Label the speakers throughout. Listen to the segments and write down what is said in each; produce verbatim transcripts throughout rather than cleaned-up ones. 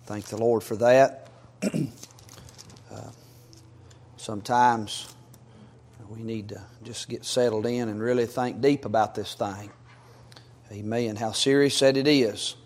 Speaker 1: Thank the Lord for that. uh, sometimes we need to just get settled in and really think deep about this thing. Amen. How serious that it is.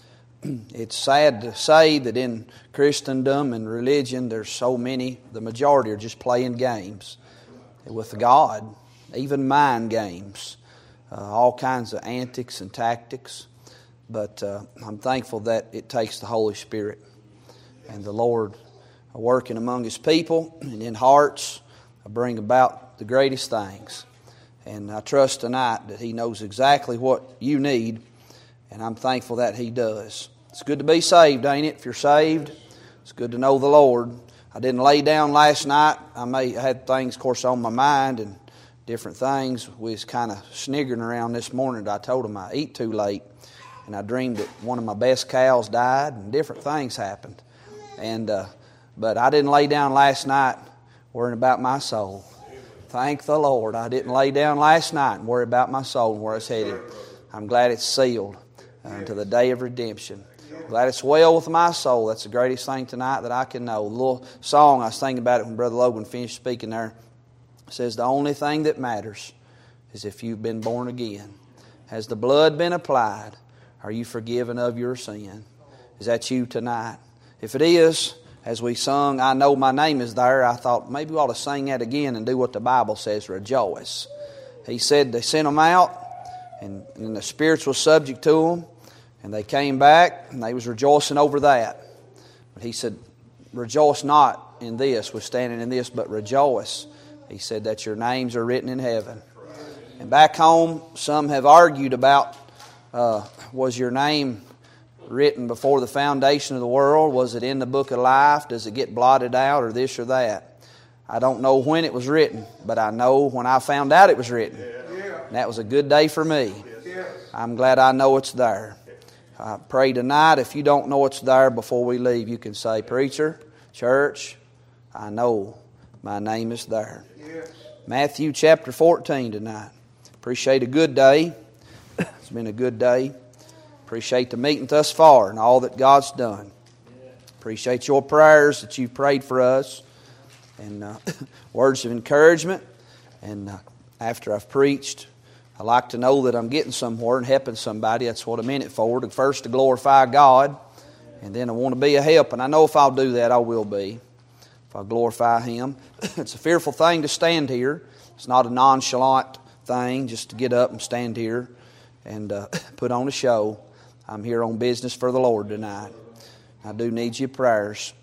Speaker 1: It's sad to say that in Christendom and religion there's so many, the majority are just playing games with God, even mind games, uh, all kinds of antics and tactics. But uh, I'm thankful that it takes the Holy Spirit and the Lord working among His people and in hearts bring about the greatest things. And I trust tonight that He knows exactly what you need, and I'm thankful that He does. It's good to be saved, ain't it? If you're saved, it's good to know the Lord. I didn't lay down last night. I may I had things, of course, on my mind and different things. We was kind of sniggering around this morning. I told Him I eat too late. And I dreamed that one of my best cows died and different things happened. And uh, But I didn't lay down last night worrying about my soul. Thank the Lord. I didn't lay down last night and worry about my soul and where it's headed. I'm glad it's sealed unto the day of redemption. Glad it's well with my soul. That's the greatest thing tonight that I can know. The little song, I was thinking about it when Brother Logan finished speaking there. It says, the only thing that matters is if you've been born again. Has the blood been applied? Are you forgiven of your sin? Is that you tonight? If it is, as we sung, I know my name is there, I thought maybe we ought to sing that again and do what the Bible says, rejoice. He said they sent them out, and, and the spirits were subject to them, and they came back, and they was rejoicing over that. But he said, rejoice not in this, withstanding in this, but rejoice. He said that your names are written in heaven. And back home, some have argued about, uh, was your name written before the foundation of the world? Was it in the book of life? Does it get blotted out or this or that? I don't know when it was written, but I know when I found out it was written. And that was a good day for me. I'm glad I know it's there. I pray tonight, if you don't know it's there before we leave, you can say, preacher, church, I know my name is there. Matthew chapter fourteen tonight. Appreciate a good day. It's been a good day. Appreciate the meeting thus far and all that God's done. Appreciate your prayers that you've prayed for us and uh, words of encouragement. And uh, after I've preached, I like to know that I'm getting somewhere and helping somebody. That's what I'm in it for. To first to glorify God, and then I want to be a help. And I know if I'll do that, I will be. If I glorify Him. It's a fearful thing to stand here. It's not a nonchalant thing just to get up and stand here and uh, put on a show. I'm here on business for the Lord tonight. I do need your prayers.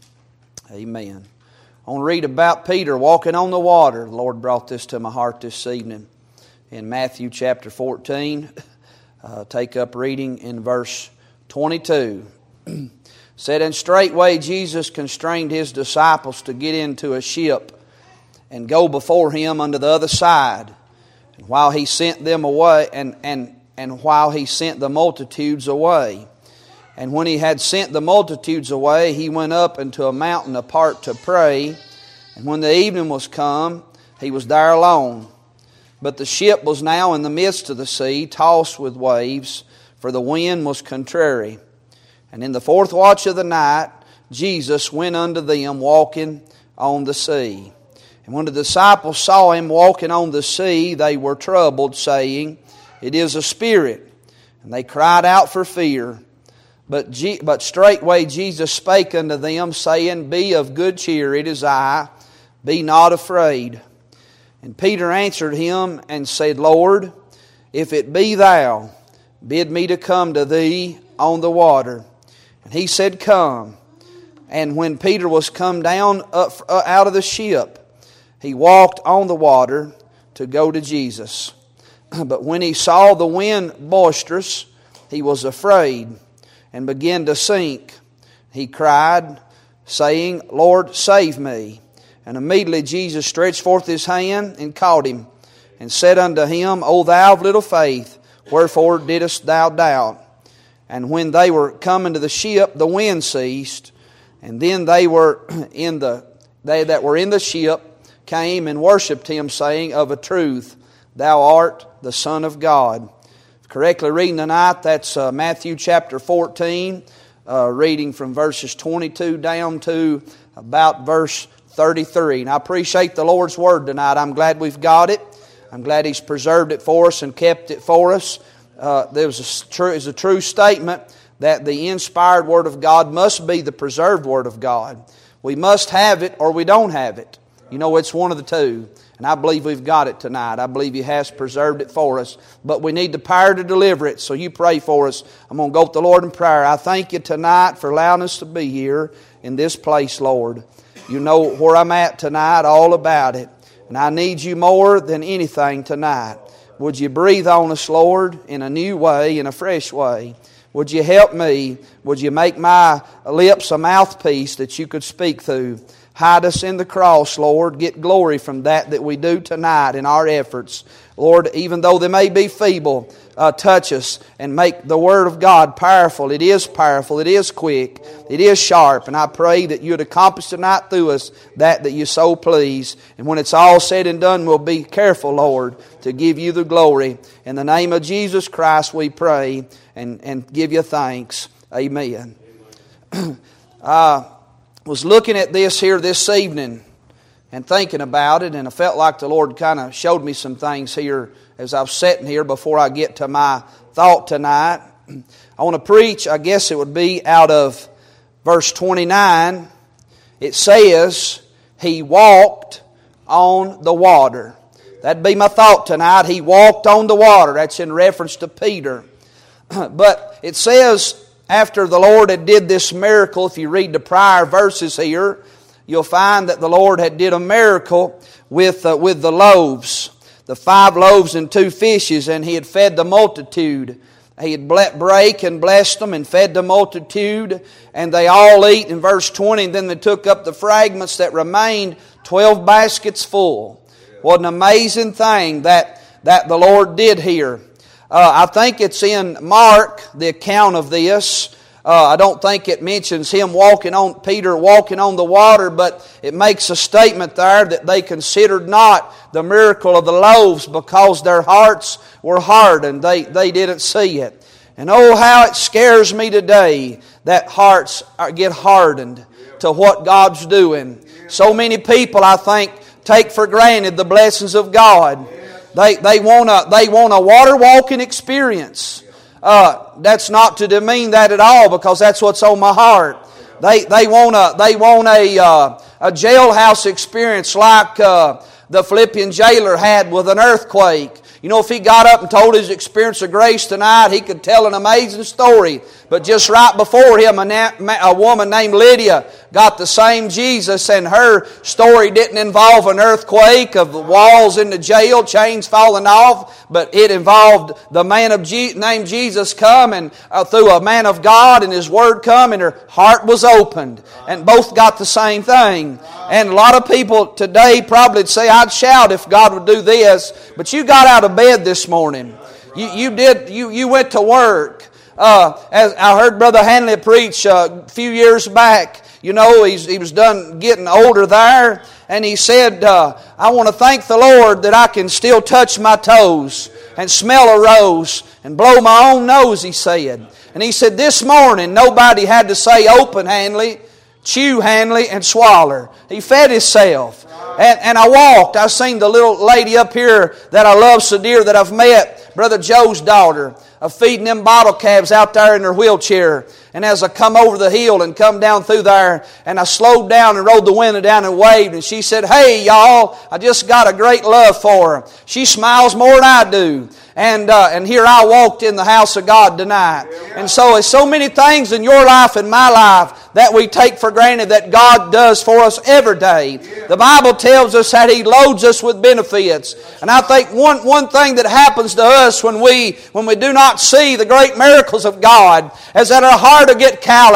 Speaker 1: Amen. I want to read about Peter walking on the water. The Lord brought this to my heart this evening. In Matthew chapter fourteen, uh, take up reading in verse twenty-two. Said, and straightway Jesus constrained His disciples to get into a ship and go before Him unto the other side. And while He sent them away, and and And while He sent the multitudes away. And when He had sent the multitudes away, He went up into a mountain apart to pray. And when the evening was come, He was there alone. But the ship was now in the midst of the sea, tossed with waves, for the wind was contrary. And in the fourth watch of the night, Jesus went unto them walking on the sea. And when the disciples saw Him walking on the sea, they were troubled, saying, it is a spirit. And they cried out for fear. But, G- but straightway Jesus spake unto them, saying, be of good cheer, it is I, be not afraid. And Peter answered Him and said, Lord, if it be Thou, bid me to come to Thee on the water. And He said, come. And when Peter was come down up, uh, out of the ship, he walked on the water to go to Jesus. But when he saw the wind boisterous, he was afraid and began to sink. He cried, saying, Lord, save me. And immediately Jesus stretched forth His hand and caught him, and said unto him, O thou of little faith, wherefore didst thou doubt? And when they were come into the ship, the wind ceased. And then they were in the they that were in the ship came and worshipped Him, saying, Of a truth, Thou art the Son of God. Correctly reading tonight, that's uh, Matthew chapter fourteen, uh, reading from verses twenty-two down to about verse thirty-three. And I appreciate the Lord's Word tonight. I'm glad we've got it. I'm glad He's preserved it for us and kept it for us. Uh, there was a true, is a true statement that the inspired Word of God must be the preserved Word of God. We must have it or we don't have it. You know, it's one of the two. And I believe we've got it tonight. I believe He has preserved it for us. But we need the power to deliver it. So you pray for us. I'm going to go to the Lord in prayer. I thank You tonight for allowing us to be here in this place, Lord. You know where I'm at tonight, all about it. And I need You more than anything tonight. Would You breathe on us, Lord, in a new way, in a fresh way? Would You help me? Would You make my lips a mouthpiece that You could speak through? Hide us in the cross, Lord. Get glory from that that we do tonight in our efforts. Lord, even though they may be feeble, uh, touch us and make the Word of God powerful. It is powerful. It is quick. It is sharp. And I pray that You'd accomplish tonight through us that that You so please. And when it's all said and done, we'll be careful, Lord, to give You the glory. In the name of Jesus Christ we pray and, and give You thanks. Amen. uh, was looking at this here this evening and thinking about it, and I felt like the Lord kind of showed me some things here as I was sitting here before I get to my thought tonight. I want to preach, I guess it would be out of verse twenty-nine. It says, He walked on the water. That'd be my thought tonight. He walked on the water. That's in reference to Peter. But it says, after the Lord had did this miracle, if you read the prior verses here, you'll find that the Lord had did a miracle with uh, with the loaves, the five loaves and two fishes, and He had fed the multitude. He had break and blessed them and fed the multitude, and they all eat in verse twenty, and then they took up the fragments that remained, twelve baskets full. What an amazing thing that, that the Lord did here. Uh, I think it's in Mark, the account of this. Uh, I don't think it mentions him walking on, Peter walking on the water, but it makes a statement there that they considered not the miracle of the loaves because their hearts were hardened. They, they didn't see it. And oh, how it scares me today that hearts are, get hardened to what God's doing. So many people, I think, take for granted the blessings of God. They they want a they want a water walking experience. Uh, that's not to demean that at all, because that's what's on my heart. They they want a they want a uh, a jailhouse experience like uh, the Philippian jailer had with an earthquake. You know, if he got up and told his experience of grace tonight, he could tell an amazing story. But just right before him, a, na- a woman named Lydia got the same Jesus, and her story didn't involve an earthquake of the walls in the jail, chains falling off, but it involved the man of Je- named Jesus come and uh, through a man of God and His Word come, and her heart was opened, and both got the same thing. And a lot of people today probably would say, I'd shout if God would do this, but you got out of bed this morning. You you did you you went to work. Uh, as I heard Brother Hanley preach uh, a few years back. You know, he's, he was done getting older there, and he said, uh, I want to thank the Lord that I can still touch my toes and smell a rose and blow my own nose, he said. And he said, this morning nobody had to say open Hanley, chew Hanley, and swallow. He fed himself. And, and I walked. I seen the little lady up here that I love so dear that I've met, Brother Joe's daughter, of feeding them bottle calves out there in her wheelchair. And as I come over the hill and come down through there, and I slowed down and rolled the window down and waved, and she said, hey y'all, I just got a great love for her. She smiles more than I do. And uh, and here I walked in the house of God tonight. And so there's so many things in your life and my life that we take for granted that God does for us every day. The Bible tells us that He loads us with benefits. And I think one, one thing that happens to us when we when we do not see the great miracles of God is that our heart will get calloused,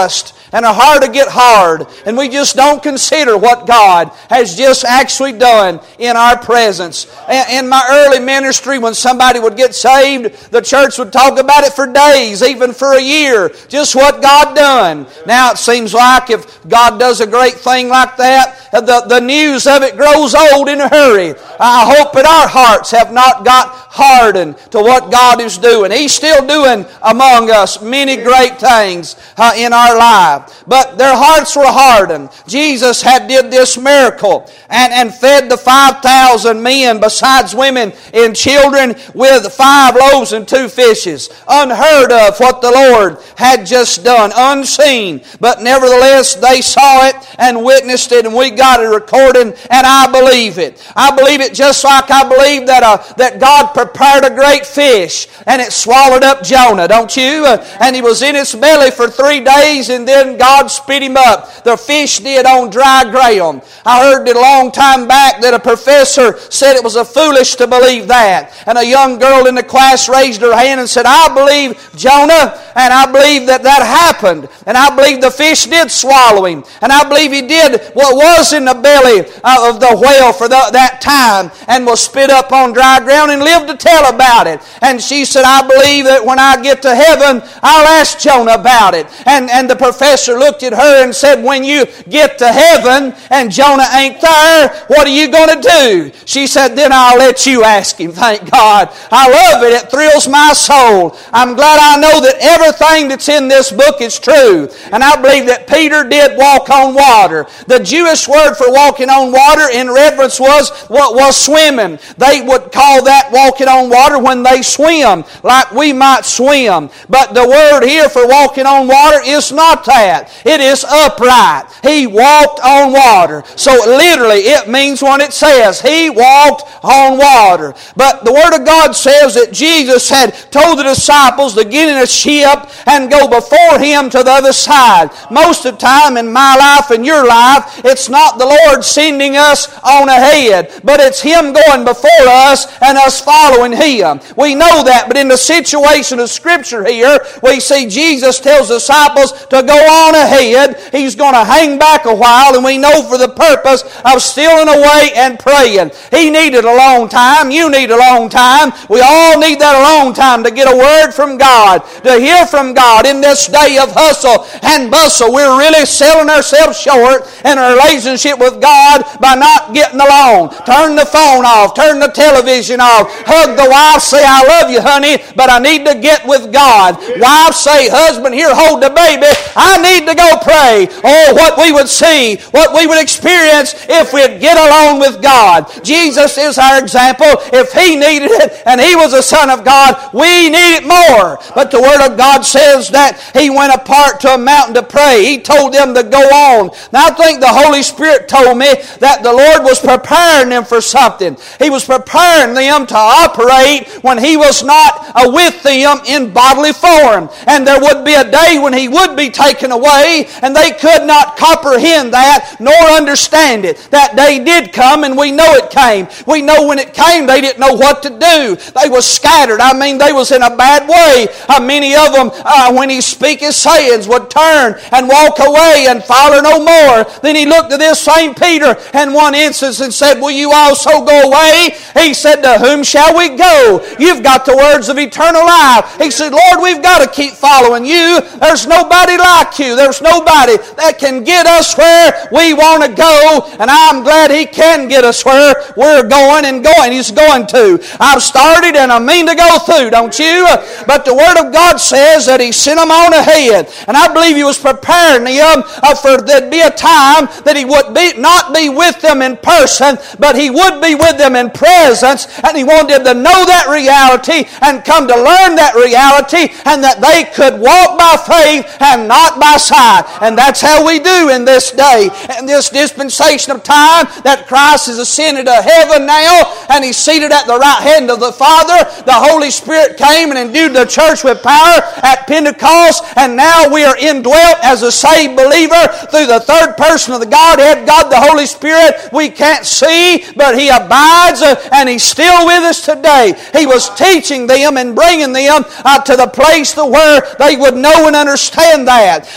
Speaker 1: and our heart will get hard, and we just don't consider what God has just actually done in our presence. In my early ministry, when somebody would get saved, the church would talk about it for days, even for a year, just what God done. Now it seems like if God does a great thing like that, the, the news of it grows old in a hurry. I hope that our hearts have not got hardened to what God is doing. He's still doing among us many great things uh, in our life. But their hearts were hardened. Jesus had did this miracle and, and fed the five thousand men besides women and children with five loaves and two fishes. Unheard of what the Lord had just done. Unseen. But nevertheless they saw it and witnessed it, and we got it recorded, and I believe it. I believe it just like I believe that uh, that God prepared a great fish and it swallowed up Jonah, don't you? Uh, and he was in its belly for three days and then God spit him up. The fish did on dry ground. I heard that a long time back that a professor said it was a foolish to believe that. And a young girl in the class raised her hand and said, I believe Jonah, and I believe that that happened. And I believe the fish did swallow him. And I believe he did what was in the belly of the whale for the, that time and was spit up on dry ground and lived to tell about it. And she said, I believe that when I get to heaven, I'll ask Jonah about it. And, and the professor looked at her and said, when you get to heaven and Jonah ain't there, what are you going to do? She said, then I'll let you ask him. Thank God. I love it. It thrills my soul. I'm glad I know that everything that's in this book is true. And I believe that Peter did walk on water. The Jewish word for walking on water in reverence was what was swimming. They would call that walking on water when they swim, like we might swim. But the word here for walking on water is not that. It is upright. He walked on water. So literally it means what it says. He walked on water. But the Word of God says that Jesus had told the disciples to get in a ship and go before Him to the other side. Most of the time in my life and your life, it's not the Lord sending us on ahead, but it's Him going before us and us following Him. We know that, but in the situation of Scripture here, we see Jesus tells the disciples to go on ahead. He's going to hang back a while, and we know for the purpose of stealing away and praying. He needed a long time. You need a long time. We all need that alone time to get a word from God, to hear from God in this day of hustle and bustle. We're really selling ourselves short in our relationship with God by not getting alone. Turn the phone off. Turn the television off. Hug the wife. Say, I love you, honey, but I need to get with God. Wife, say, husband, here, hold the baby. I need to go pray. Oh, what we would see, what we would experience if we'd get alone with God. Jesus is our example. If He needed it and He was the Son of God, we need it more. But the Word of God says that He went apart to a mountain to pray. He told them to go on. Now I think the Holy Spirit told me that the Lord was preparing them for something. He was preparing them to operate when He was not uh, with them in bodily form. And there would be a day when He would be taken away, and they could not comprehend that nor understand it. That day did come, and we know it came. We know when it came, they didn't know what to do. They was scattered. I mean, they was in a bad way. Uh, many of them, uh, when He speak His sayings, would turn and walk away and follow no more. Then He looked at this same Peter in one instance and said, will you also go away? He said, to whom shall we go? You've got the words of eternal life. He said, Lord, we've got to keep following You. There's nobody like You. There's nobody that can get us where we want to go, and I'm glad He can get us where we're going and going. He's going to. I've started and I mean to go through, don't you? But the Word of God says that He sent them on ahead, and I believe He was preparing them for there'd be a time that He would be not be with them in person, but He would be with them in presence, and He wanted them to know that reality and come to learn that reality, and that they could walk by faith and not by sight. And that's how we do in this day, in this dispensation of time, that Christ is ascended to heaven now, and He's seated at the right hand of the Father. The Holy Spirit came and endued the church with power at Pentecost, and now we are indwelt as a saved believer through the third person of the Godhead, God the Holy Spirit. We can't see, but He abides, uh, and He's still with us today. He was teaching them and bringing them uh, to the place to where they would know and understand that.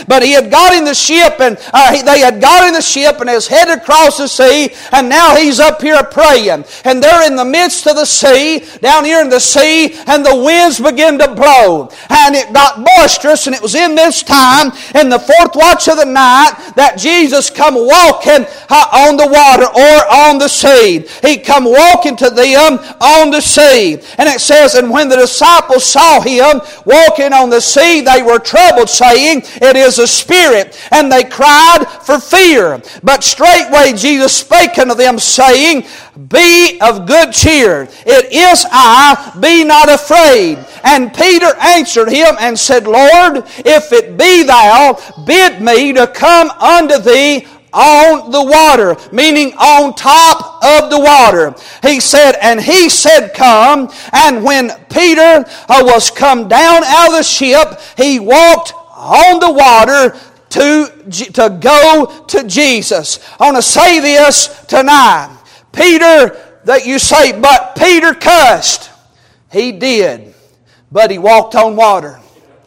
Speaker 1: But he had got in the ship, and uh, they had got in the ship and was headed across the sea, and now he's up here praying. And they're in the midst of the sea, down here in the sea, and the winds begin to blow. And it got boisterous, and it was in this time, in the fourth watch of the night, that Jesus come walking uh, on the water or on the sea. He come walking to them on the sea. And it says, and when the disciples saw him walking on the sea, they were troubled, saying, it is a spirit. And they cried for fear. But straightway Jesus spake unto them, saying, be of good cheer. It is I, be not afraid. And Peter answered him and said, Lord, if it be thou, bid me to come unto thee on the water, meaning on top of the water. He said, and he said, come. And when Peter uh, was come down out of the ship, he walked on the water to, to go to Jesus. I want to say this tonight. Peter, that you say, but Peter cussed. He did, but he walked on water.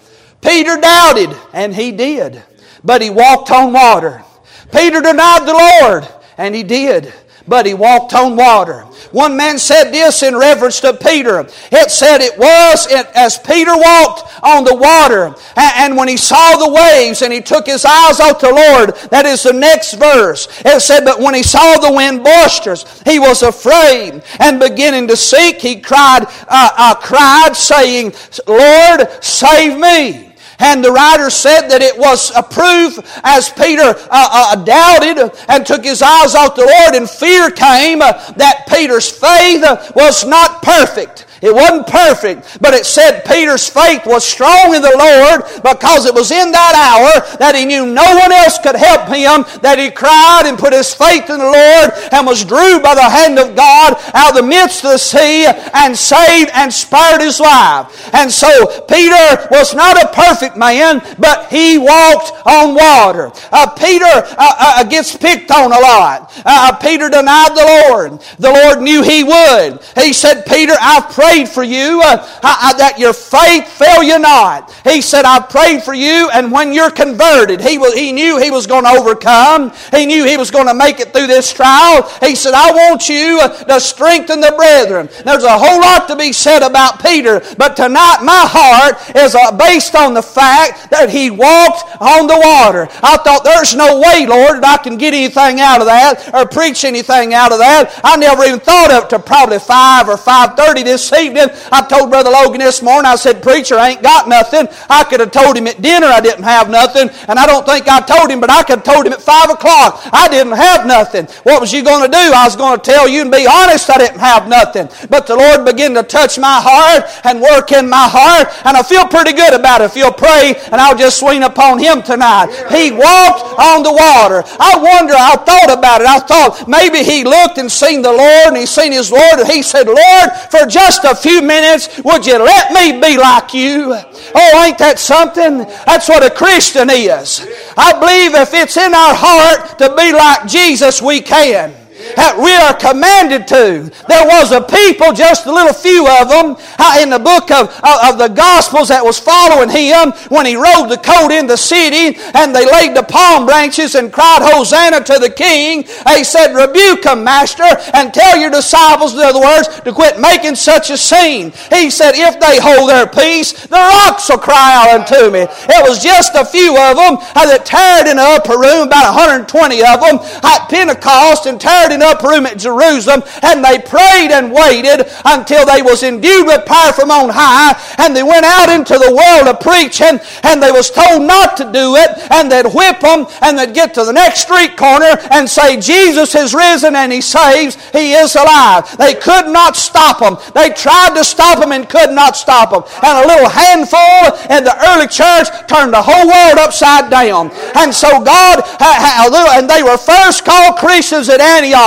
Speaker 1: Peter doubted, and he did, but he walked on water. Peter denied the Lord, and he did, but he walked on water. One man said this in reference to Peter. It said it was as Peter walked on the water, and when he saw the waves and he took his eyes off the Lord, that is the next verse. It said, but when he saw the wind boisterous, he was afraid, and beginning to sink, he cried, uh, uh, cried saying, Lord, save me. And the writer said that it was a proof as Peter uh, uh, doubted and took his eyes off the Lord, and fear came, uh, that Peter's faith uh, was not perfect. It wasn't perfect, but it said Peter's faith was strong in the Lord, because it was in that hour that he knew no one else could help him, that he cried and put his faith in the Lord and was drew by the hand of God out of the midst of the sea and saved and spared his life. And so Peter was not a perfect man, but he walked on water. Uh, Peter uh, uh, gets picked on a lot. Uh, Peter denied the Lord. The Lord knew he would. He said, Peter, I've prayed for you uh, I, I, that your faith fail you not. He said, I prayed for you, and when you're converted, he, was, he knew he was going to overcome. He knew he was going to make it through this trial. He said, I want you uh, to strengthen the brethren. There's a whole lot to be said about Peter, but tonight my heart is uh, based on the fact that he walked on the water. I thought, there's no way, Lord, that I can get anything out of that or preach anything out of that. I never even thought of it till probably five or five thirty this evening. I told Brother Logan this morning, I said, preacher, I ain't got nothing. I could have told him at dinner I didn't have nothing, and I don't think I told him, but I could have told him at five o'clock I didn't have nothing. What was you going to do? I was going to tell you and be honest I didn't have nothing. But the Lord began to touch my heart and work in my heart, and I feel pretty good about it. If you'll pray, and I'll just swing upon him tonight. He walked on the water. I wonder, I thought about it. I thought maybe he looked and seen the Lord, and he seen his Lord, and he said, Lord, for just a few minutes, would you let me be like you? Oh, ain't that something? That's what a Christian is. I believe if it's in our heart to be like Jesus, we can. That we are commanded to. There was a people, just a little few of them, in the book of, of the Gospels that was following him when he rode the colt in the city, and they laid the palm branches and cried, Hosanna to the King. They said, rebuke them, Master, and tell your disciples, in other words, to quit making such a scene. He said, if they hold their peace, the rocks will cry out unto me. It was just a few of them that tarried in the upper room, about one hundred twenty of them, at Pentecost, and tarried in upper room at Jerusalem, and they prayed and waited until they was endued with power from on high, and they went out into the world of preaching, and they was told not to do it, and they'd whip them, and they'd get to the next street corner and say, Jesus is risen and he saves, he is alive. They could not stop them. They tried to stop them and could not stop them. And a little handful in the early church turned the whole world upside down. And so God, and they were first called Christians at Antioch.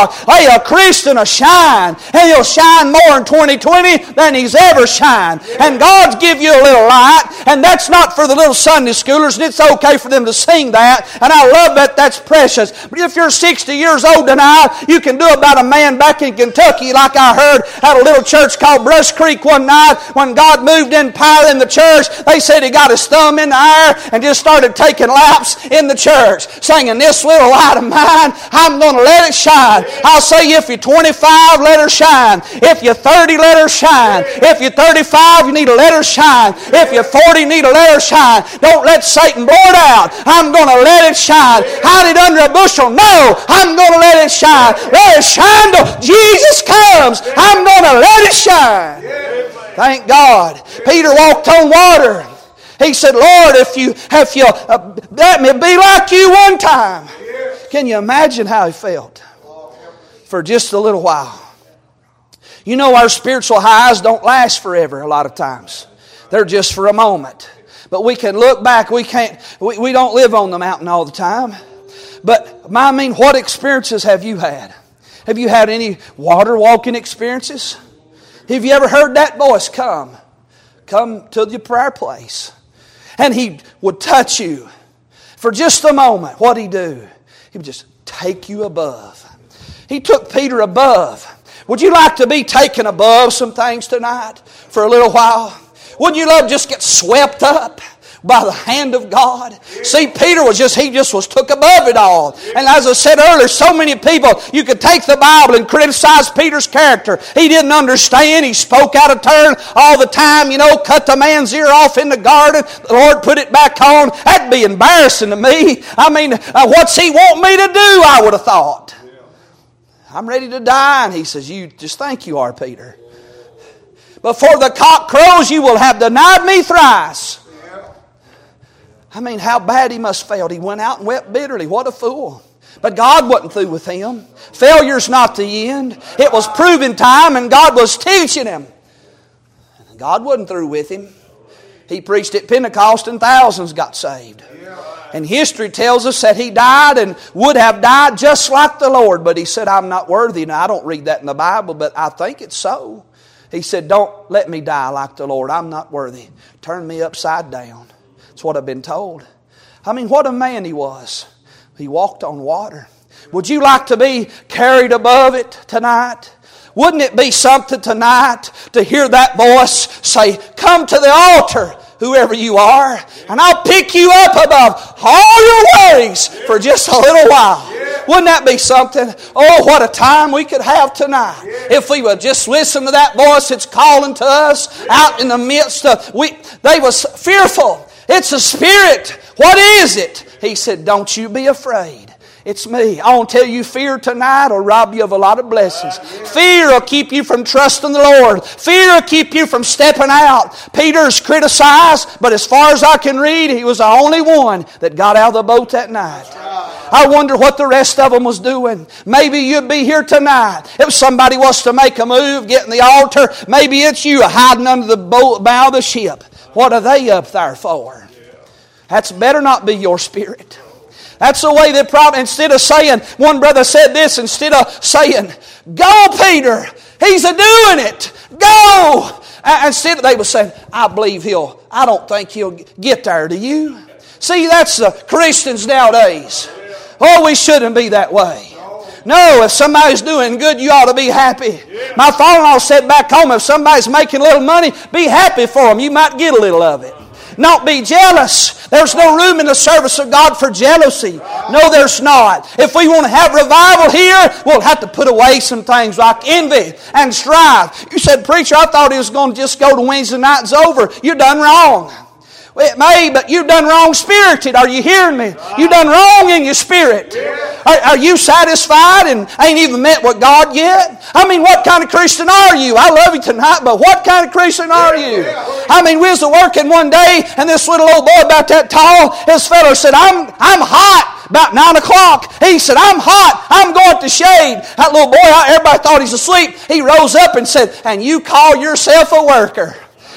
Speaker 1: God, hey, a Christian will shine. And he'll shine more in twenty twenty than he's ever shined. And God's give you a little light. And that's not for the little Sunday schoolers. And it's okay for them to sing that. And I love that. That's precious. But if you're sixty years old tonight, you can do about a man back in Kentucky, like I heard at a little church called Brush Creek one night. When God moved in power in the church, they said he got his thumb in the air and just started taking laps in the church, singing, "This little light of mine, I'm going to let it shine." I'll say, if you're twenty-five, let her shine. If you're thirty, let her shine. If you're thirty-five, you need to let her shine. If you're forty, you need to let her shine. Don't let Satan blow it out. I'm going to let it shine. Hide it under a bushel. No, I'm going to let it shine. Let it shine till Jesus comes. I'm going to let it shine. Thank God. Peter walked on water. He said, "Lord, if you if you uh, let me be like you one time." Can you imagine how he felt for just a little while? You know, our spiritual highs don't last forever a lot of times. They're just for a moment. But we can look back. We can't. We, we don't live on the mountain all the time. But I mean, what experiences have you had? Have you had any water walking experiences? Have you ever heard that voice come? Come to the prayer place. And He would touch you for just a moment. What'd He do? He would just take you above. He took Peter above. Would you like to be taken above some things tonight for a little while? Wouldn't you love to just get swept up by the hand of God? See, Peter was just, he just was took above it all. And as I said earlier, so many people, you could take the Bible and criticize Peter's character. He didn't understand. He spoke out of turn all the time, you know, cut the man's ear off in the garden. The Lord put it back on. That'd be embarrassing to me. I mean, uh, what's He want me to do, I would have thought. I'm ready to die. And He says, you just think you are, Peter. Before the cock crows, you will have denied me thrice. I mean, how bad he must have felt. He went out and wept bitterly. What a fool. But God wasn't through with him. Failure's not the end. It was proving time, and God was teaching him. God wasn't through with him. He preached at Pentecost and thousands got saved. And history tells us that he died and would have died just like the Lord. But he said, "I'm not worthy." Now, I don't read that in the Bible, but I think it's so. He said, "Don't let me die like the Lord. I'm not worthy. Turn me upside down." That's what I've been told. I mean, what a man he was. He walked on water. Would you like to be carried above it tonight? Wouldn't it be something tonight to hear that voice say, "Come to the altar, whoever you are, and I'll pick you up above all your ways for just a little while"? Wouldn't that be something? Oh, what a time we could have tonight if we would just listen to that voice that's calling to us out in the midst of... We, they was fearful. It's a spirit. What is it? He said, "Don't you be afraid. It's me." I want to tell you, fear tonight will rob you of a lot of blessings. Fear will keep you from trusting the Lord. Fear will keep you from stepping out. Peter's criticized, but as far as I can read, he was the only one that got out of the boat that night. I wonder what the rest of them was doing. Maybe you'd be here tonight. If somebody was to make a move, get in the altar, maybe it's you hiding under the bow of the ship. What are they up there for? That's better not be your spirit. That's the way they probably, instead of saying, one brother said this, instead of saying, "Go, Peter, he's a-doing it, go." Instead they were saying, "I believe he'll, I don't think he'll get there, do you?" See, that's the Christians nowadays. Oh, we shouldn't be that way. No, if somebody's doing good, you ought to be happy. My father-in-law said back home, if somebody's making a little money, be happy for them. You might get a little of it. Not be jealous. There's no room in the service of God for jealousy. No, there's not. If we want to have revival here, we'll have to put away some things like envy and strife. You said, "Preacher, I thought he was going to just go to Wednesday night's over." You're done wrong. Well, it may, but you've done wrong spirited. Are you hearing me? You've done wrong in your spirit. Are, are you satisfied and ain't even met with God yet? I mean, what kind of Christian are you? I love you tonight, but what kind of Christian are you? I mean, we was working one day, and this little old boy about that tall, his fellow said, I'm, I'm hot. About nine o'clock, he said, "I'm hot. I'm going to shade." That little boy, everybody thought he's asleep. He rose up and said, "And you call yourself a worker?"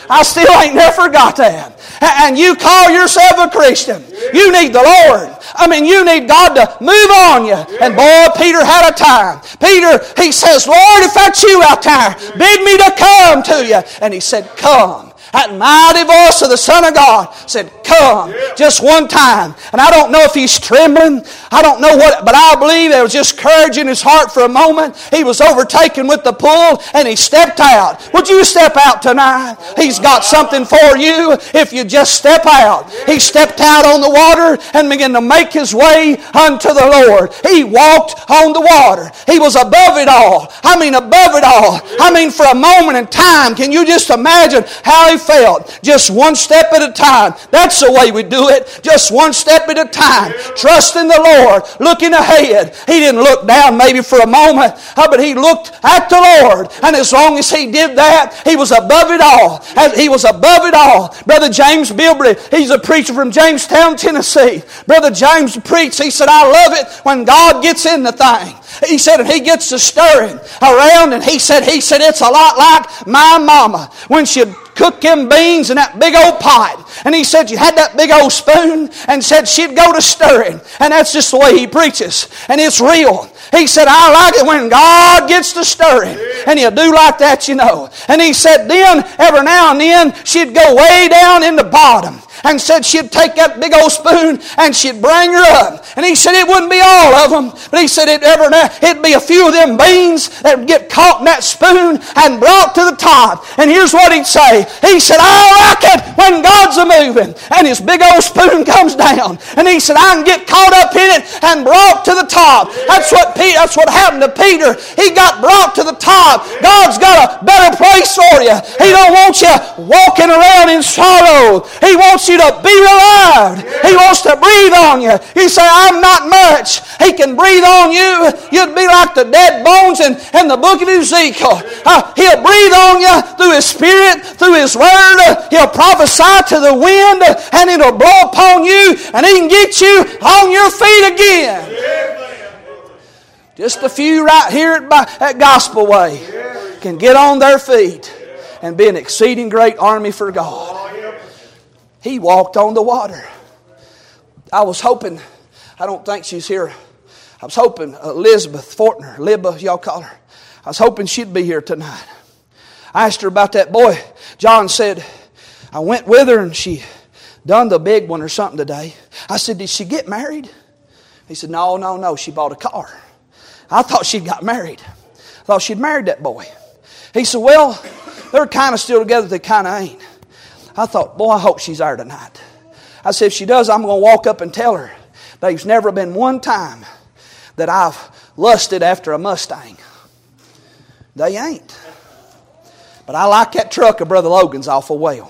Speaker 1: I still ain't never forgot that. And you call yourself a Christian. You need the Lord. I mean, you need God to move on you. And boy, Peter had a time. Peter, he says, Lord, if that's you out there, bid me to come to you. And he said, come. That mighty voice of the Son of God said, come, just one time. And I don't know if he's trembling. I don't know what, but I believe there was just courage in his heart for a moment. He was overtaken with the pull and he stepped out. Would you step out tonight? He's got something for you if you just step out. He stepped out on the water and began to make his way unto the Lord. He walked on the water. He was above it all. I mean, above it all. I mean, for a moment in time, can you just imagine how he felt? Just one step at a time. That's the way we do it. Just one step at a time. Trusting the Lord. Looking ahead. He didn't look down maybe for a moment, but he looked at the Lord. And as long as he did that, he was above it all. And he was above it all. Brother James Bilbrey, he's a preacher from Jamestown, Tennessee. Brother James preached. He said, I love it when God gets in the thing. He said, and he gets to stirring around, and he said, he said, it's a lot like my mama when she'd cook them beans in that big old pot. And he said, you had that big old spoon, and said she'd go to stirring. And that's just the way he preaches. And it's real. He said, I like it when God gets to stirring. And he'll do like that, you know. And he said, then, every now and then, she'd go way down in the bottom. And said she'd take that big old spoon and she'd bring her up. And he said it wouldn't be all of them, but he said it ever now it'd be a few of them beans that would get caught in that spoon and brought to the top. And here's what he'd say. He said, I like it when God's a moving. And his big old spoon comes down. And he said, I can get caught up in it and brought to the top. That's what Peter, that's what happened to Peter. He got brought to the top. God's got a better place for you. He don't want you walking around in sorrow. He wants you to be revived. He wants to breathe on you. You say, I'm not much. He can breathe on you. You'd be like the dead bones in, in the book of Ezekiel. Uh, he'll breathe on you through His Spirit, through His Word. Uh, he'll prophesy to the wind, uh, and it'll blow upon you, and He can get you on your feet again. Just a few right here at, at Gospel Way can get on their feet and be an exceeding great army for God. He walked on the water. I was hoping, I don't think she's here. I was hoping Elizabeth Fortner, Libba, y'all call her. I was hoping she'd be here tonight. I asked her about that boy. John said, I went with her and she done the big one or something today. I said, did she get married? He said, no, no, no. She bought a car. I thought she'd got married. I thought she'd married that boy. He said, well, they're kind of still together, they kind of ain't. I thought, boy, I hope she's there tonight. I said, if she does, I'm going to walk up and tell her there's never been one time that I've lusted after a Mustang. They ain't. But I like that truck of Brother Logan's awful well.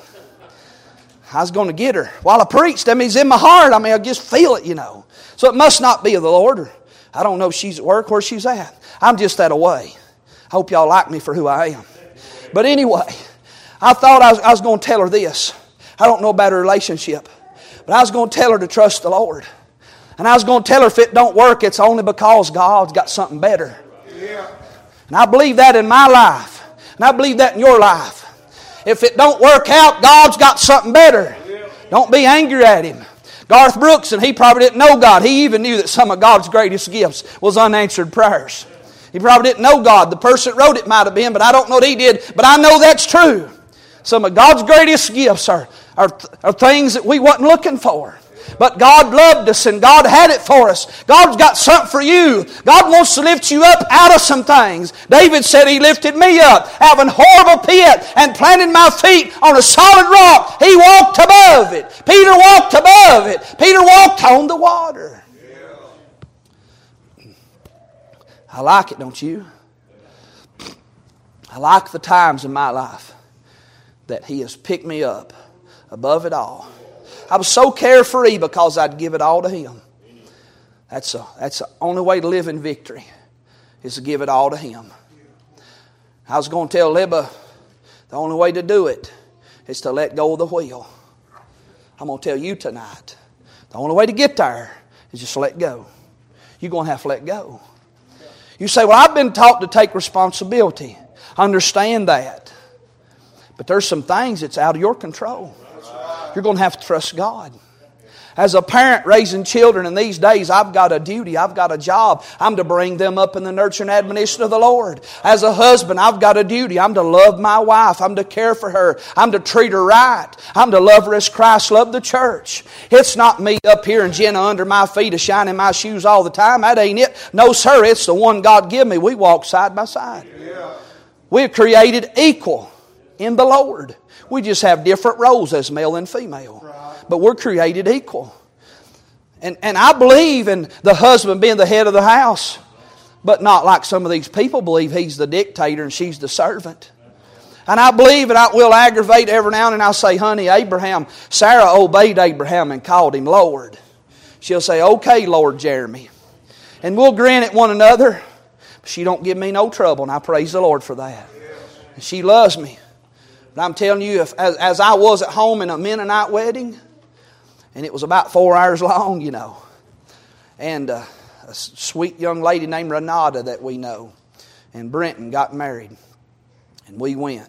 Speaker 1: I was going to get her. While I preached, I mean, it's in my heart. I mean, I just feel it, you know. So it must not be of the Lord. Or I don't know if she's at work, where she's at. I'm just that away. I hope y'all like me for who I am. But anyway, I thought I was, I was going to tell her this. I don't know about her relationship. But I was going to tell her to trust the Lord. And I was going to tell her if it don't work, it's only because God's got something better. Yeah. And I believe that in my life. And I believe that in your life. If it don't work out, God's got something better. Yeah. Don't be angry at Him. Garth Brooks, and he probably didn't know God. He even knew that some of God's greatest gifts was unanswered prayers. He probably didn't know God. The person that wrote it might have been, but I don't know that he did. But I know that's true. Some of God's greatest gifts are, are, are things that we wasn't looking for. But God loved us and God had it for us. God's got something for you. God wants to lift you up out of some things. David said He lifted me up out of a horrible pit and planted my feet on a solid rock. He walked above it. Peter walked above it. Peter walked on the water. I like it, don't you? I like the times in my life that He has picked me up above it all. I was so carefree because I'd give it all to Him. That's, a, that's the only way to live in victory, is to give it all to Him. I was going to tell Libba, the only way to do it is to let go of the wheel. I'm going to tell you tonight, the only way to get there is just let go. You're going to have to let go. You say, well, I've been taught to take responsibility. Understand that. But there's some things that's out of your control. You're going to have to trust God. As a parent raising children in these days, I've got a duty, I've got a job. I'm to bring them up in the nurture and admonition of the Lord. As a husband, I've got a duty. I'm to love my wife. I'm to care for her. I'm to treat her right. I'm to love her as Christ loved the church. It's not me up here and Jenna under my feet, a shining my shoes all the time. That ain't it. No, sir, it's the one God give me. We walk side by side. Yeah. We're created equal in the Lord. We just have different roles as male and female. But we're created equal. And, and I believe in the husband being the head of the house. But not like some of these people believe he's the dictator and she's the servant. And I believe, and I will aggravate every now and then, I'll say, honey, Abraham, Sarah obeyed Abraham and called him Lord. She'll say, okay, Lord Jeremy. And we'll grin at one another. But she don't give me no trouble, and I praise the Lord for that. And she loves me. But I'm telling you, if, as, as I was at home in a Mennonite wedding, and it was about four hours long, you know. And uh, a sweet young lady named Renata that we know. And Brenton got married. And we went.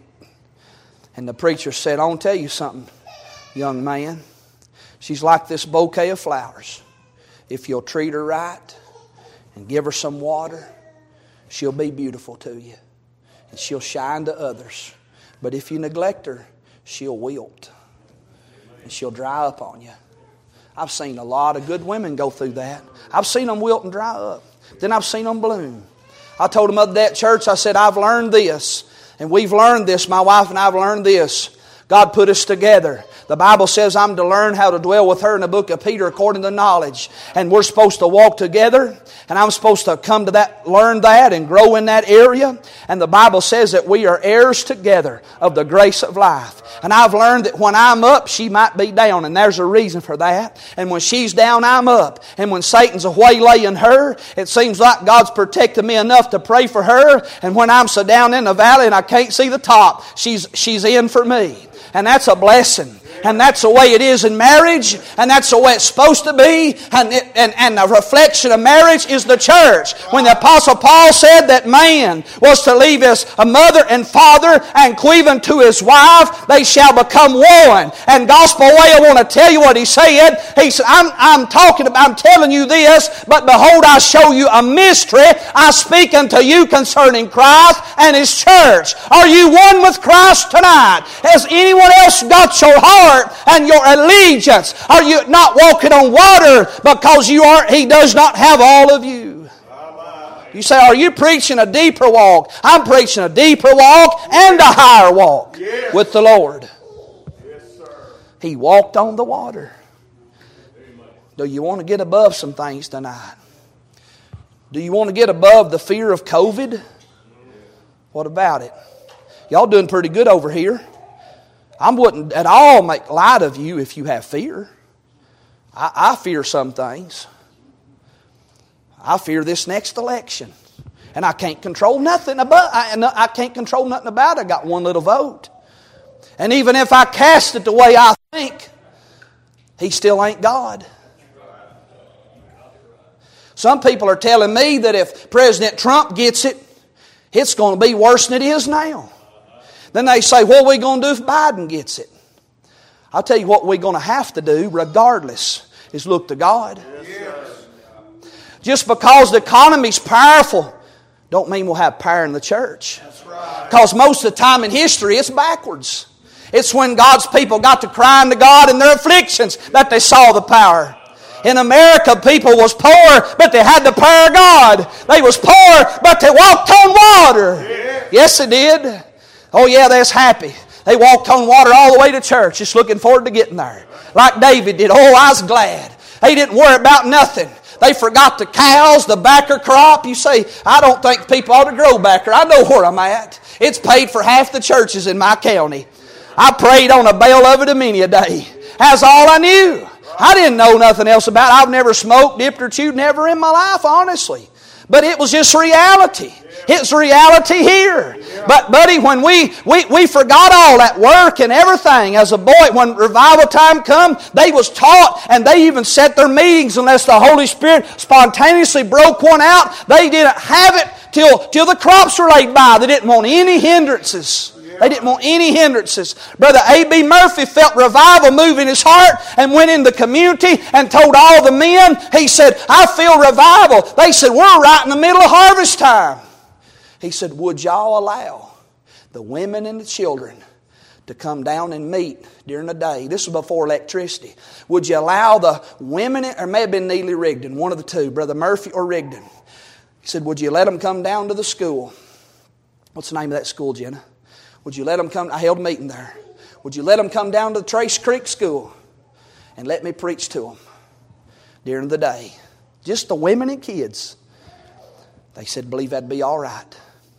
Speaker 1: And the preacher said, I want to tell you something, young man. She's like this bouquet of flowers. If you'll treat her right and give her some water, she'll be beautiful to you. And she'll shine to others. But if you neglect her, she'll wilt. And she'll dry up on you. I've seen a lot of good women go through that. I've seen them wilt and dry up. Then I've seen them bloom. I told them other day at church, I said, I've learned this. And we've learned this. My wife and I have learned this. God put us together. The Bible says I'm to learn how to dwell with her in the book of Peter according to knowledge. And we're supposed to walk together. And I'm supposed to come to that, learn that and grow in that area. And the Bible says that we are heirs together of the grace of life. And I've learned that when I'm up, she might be down. And there's a reason for that. And when she's down, I'm up. And when Satan's waylaying her, it seems like God's protected me enough to pray for her. And when I'm so down in the valley and I can't see the top, she's, she's in for me. And that's a blessing. And that's the way it is in marriage. And that's the way it's supposed to be. And, it, and, and the reflection of marriage is the church. When the Apostle Paul said that man was to leave his mother and father and cleave unto his wife, they shall become one. And Gospel Way, I want to tell you what he said. He said, I'm, I'm talking about, I'm telling you this, but behold, I show you a mystery. I speak unto you concerning Christ and His church. Are you one with Christ tonight? Has anyone else got your heart and your allegiance? Are you not walking on water because you are? He does not have all of you. You say, are you preaching a deeper walk? I'm preaching a deeper walk and a higher walk yes. with the Lord. Yes, sir. He walked on the water. Amen. Do you want to get above some things tonight? Do you want to get above the fear of COVID? What about it? Y'all doing pretty good over here. I wouldn't at all make light of you if you have fear. I, I fear some things. I fear this next election. And I can't control nothing about I, I can't control nothing about it. I got one little vote. And even if I cast it the way I think, He still ain't God. Some people are telling me that if President Trump gets it, it's going to be worse than it is now. Then they say, what are we going to do if Biden gets it? I'll tell you what we're going to have to do regardless is look to God. Yes. Just because the economy's powerful don't mean we'll have power in the church. Because right. most of the time in history it's backwards. It's when God's people got to crying to God in their afflictions that they saw the power. In America, people was poor, but they had the power of God. They was poor, but they walked on water. Yeah. Yes, they did. Oh yeah, they're happy. They walked on water all the way to church, just looking forward to getting there. Like David did. Oh, I was glad. They didn't worry about nothing. They forgot the cows, the backer crop. You say, I don't think people ought to grow backer. I know where I'm at. It's paid for half the churches in my county. I prayed on a bale of it a many a day. That's all I knew. I didn't know nothing else about it. I've never smoked, dipped, or chewed, never in my life, honestly. But it was just reality. It's reality here. But buddy, when we, we, we forgot all that work and everything as a boy, when revival time come, they was taught and they even set their meetings unless the Holy Spirit spontaneously broke one out. They didn't have it till, till the crops were laid by. They didn't want any hindrances. They didn't want any hindrances. Brother A B Murphy felt revival move in his heart and went in the community and told all the men, he said, I feel revival. They said, we're right in the middle of harvest time. He said, would y'all allow the women and the children to come down and meet during the day? This was before electricity. Would you allow the women, or it may have been Neely Rigdon, one of the two, Brother Murphy or Rigdon. He said, would you let them come down to the school? What's the name of that school, Jenna? Would you let them come? I held a meeting there. Would you let them come down to the Trace Creek School and let me preach to them during the day? Just the women and kids. They said, believe that'd be all right.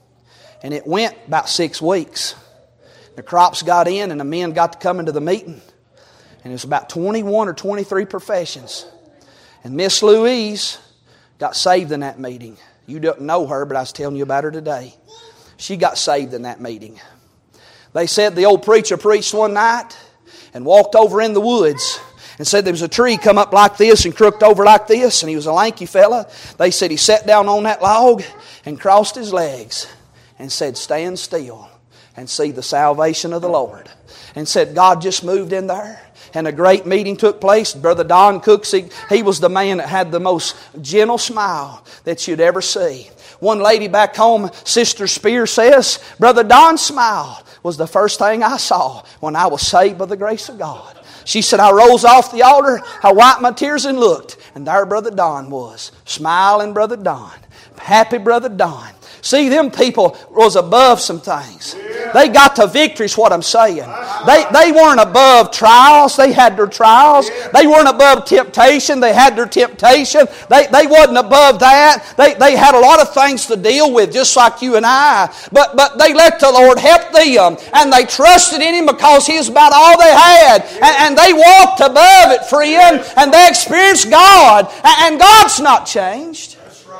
Speaker 1: And it went about six weeks. The crops got in and the men got to come into the meeting. And it was about twenty-one or twenty-three professions. And Miss Louise got saved in that meeting. You don't know her, but I was telling you about her today. She got saved in that meeting. They said the old preacher preached one night and walked over in the woods and said there was a tree come up like this and crooked over like this, and he was a lanky fella. They said he sat down on that log and crossed his legs and said, stand still and see the salvation of the Lord. And said God just moved in there. And a great meeting took place. Brother Don Cooks, he, he was the man that had the most gentle smile that you'd ever see. One lady back home, Sister Spear, says, Brother Don's smile was the first thing I saw when I was saved by the grace of God. She said, I rose off the altar, I wiped my tears and looked, and there Brother Don was, smiling Brother Don, happy Brother Don. See, them people was above some things. They got to victory is what I'm saying. They, they weren't above trials. They had their trials. They weren't above temptation. They had their temptation. They, they wasn't above that. They, they had a lot of things to deal with, just like you and I. But, but they let the Lord help them. And they trusted in Him because He was about all they had. And, and they walked above it, friend. And they experienced God. And, and God's not changed.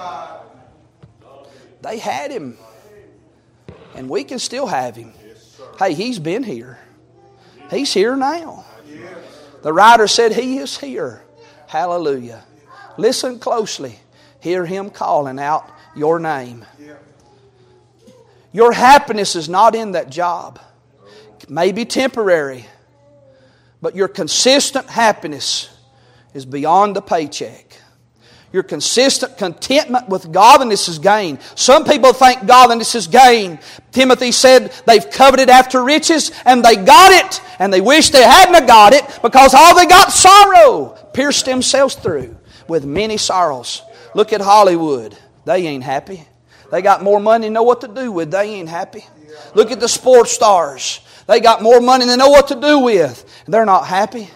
Speaker 1: They had Him. And we can still have Him. Hey, He's been here. He's here now. The writer said He is here. Hallelujah. Listen closely. Hear Him calling out your name. Your happiness is not in that job. It may be temporary. But your consistent happiness is beyond the paycheck. Your consistent contentment with godliness is gain. Some people think godliness is gain. Timothy said they've coveted after riches and they got it. And they wish they hadn't got it because all they got sorrow. Pierced themselves through with many sorrows. Look at Hollywood. They ain't happy. They got more money than know what to do with. They ain't happy. Look at the sports stars. They got more money than they know what to do with. They're not happy.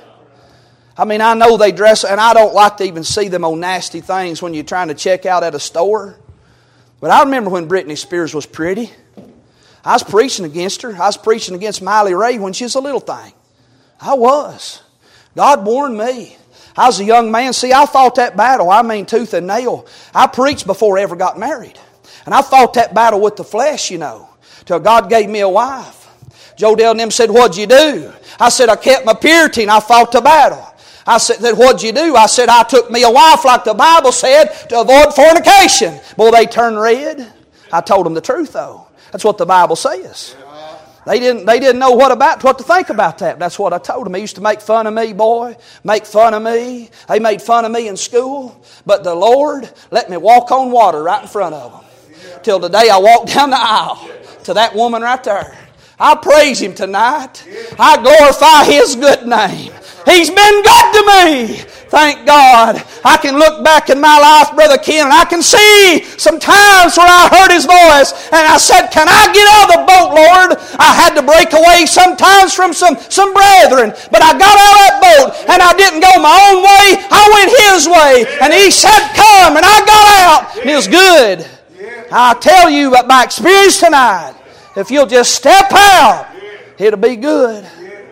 Speaker 1: I mean, I know they dress, and I don't like to even see them on nasty things when you're trying to check out at a store. But I remember when Britney Spears was pretty. I was preaching against her. I was preaching against Miley Ray when she was a little thing. I was. God warned me. I was a young man. See, I fought that battle. I mean, tooth and nail. I preached before I ever got married. And I fought that battle with the flesh, you know, till God gave me a wife. Joe Dell and them said, what'd you do? I said, I kept my purity and I fought the battle. I said, what'd you do? I said, I took me a wife like the Bible said to avoid fornication. Boy, they turned red. I told them the truth, though. That's what the Bible says. They didn't, they didn't know what about what to think about that. That's what I told them. They used to make fun of me, boy. Make fun of me. They made fun of me in school. But the Lord let me walk on water right in front of them. Till the day I walked down the aisle to that woman right there. I praise Him tonight. I glorify His good name. He's been good to me. Thank God. I can look back in my life, Brother Ken, and I can see some times where I heard His voice and I said, can I get out of the boat, Lord? I had to break away sometimes from some, some brethren, but I got out of that boat and I didn't go my own way. I went His way. And He said, come, and I got out. And it was good. I tell you, by my experience tonight, if you'll just step out, it'll be good.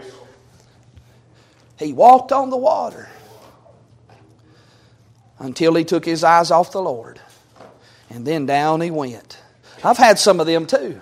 Speaker 1: He walked on the water until he took his eyes off the Lord. And then down he went. I've had some of them too.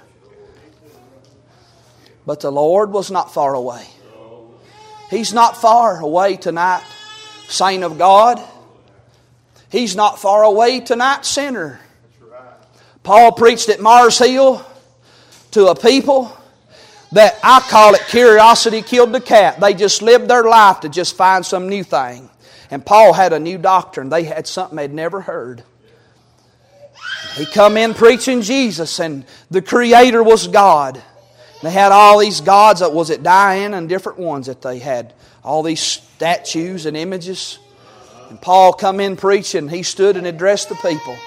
Speaker 1: But the Lord was not far away. He's not far away tonight, saint of God. He's not far away tonight, sinner. Paul preached at Mars Hill to a people that I call it curiosity killed the cat. They just lived their life to just find some new thing. And Paul had a new doctrine. They had something they'd never heard. He come in preaching Jesus, and the Creator was God. They had all these gods. That was it Diana and different ones that they had. All these statues and images. And Paul come in preaching. He stood and addressed the people.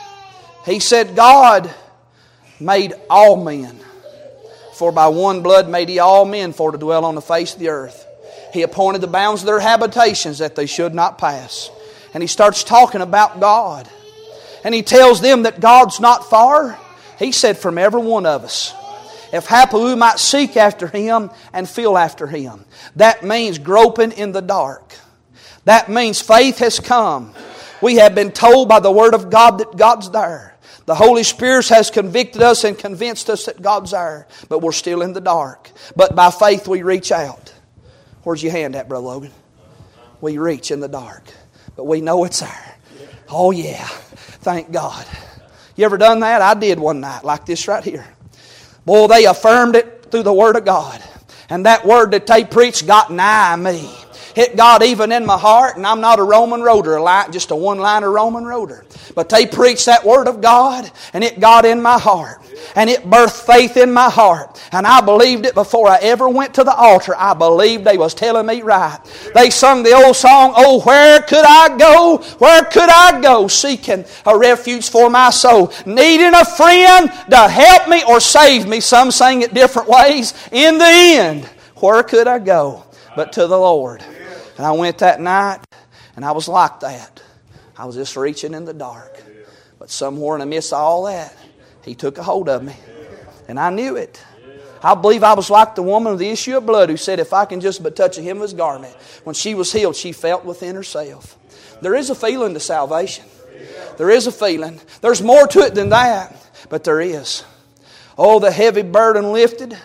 Speaker 1: He said, God made all men. For by one blood made He all men for to dwell on the face of the earth. He appointed the bounds of their habitations that they should not pass. And He starts talking about God. And He tells them that God's not far. He said from every one of us. If haply we might seek after Him and feel after Him. That means groping in the dark. That means faith has come. We have been told by the Word of God that God's there. The Holy Spirit has convicted us and convinced us that God's there. But we're still in the dark. But by faith we reach out. Where's your hand at, Brother Logan? We reach in the dark. But we know it's there. Oh yeah. Thank God. You ever done that? I did one night like this right here. Boy, they affirmed it through the Word of God. And that Word that they preached got nigh me. It got even in my heart, and I'm not a Roman roader, just a one-liner Roman roader. But they preached that Word of God, and it got in my heart. And it birthed faith in my heart. And I believed it before I ever went to the altar. I believed they was telling me right. They sung the old song, oh, where could I go? Where could I go? Seeking a refuge for my soul. Needing a friend to help me or save me. Some sang it different ways. In the end, where could I go but to the Lord? And I went that night, and I was like that. I was just reaching in the dark. But somewhere in the midst of all that, He took a hold of me. And I knew it. I believe I was like the woman of the issue of blood who said, if I can just but touch Him of His garment. When she was healed, she felt within herself. There is a feeling to salvation. There is a feeling. There's more to it than that. But there is. Oh, the heavy burden lifted.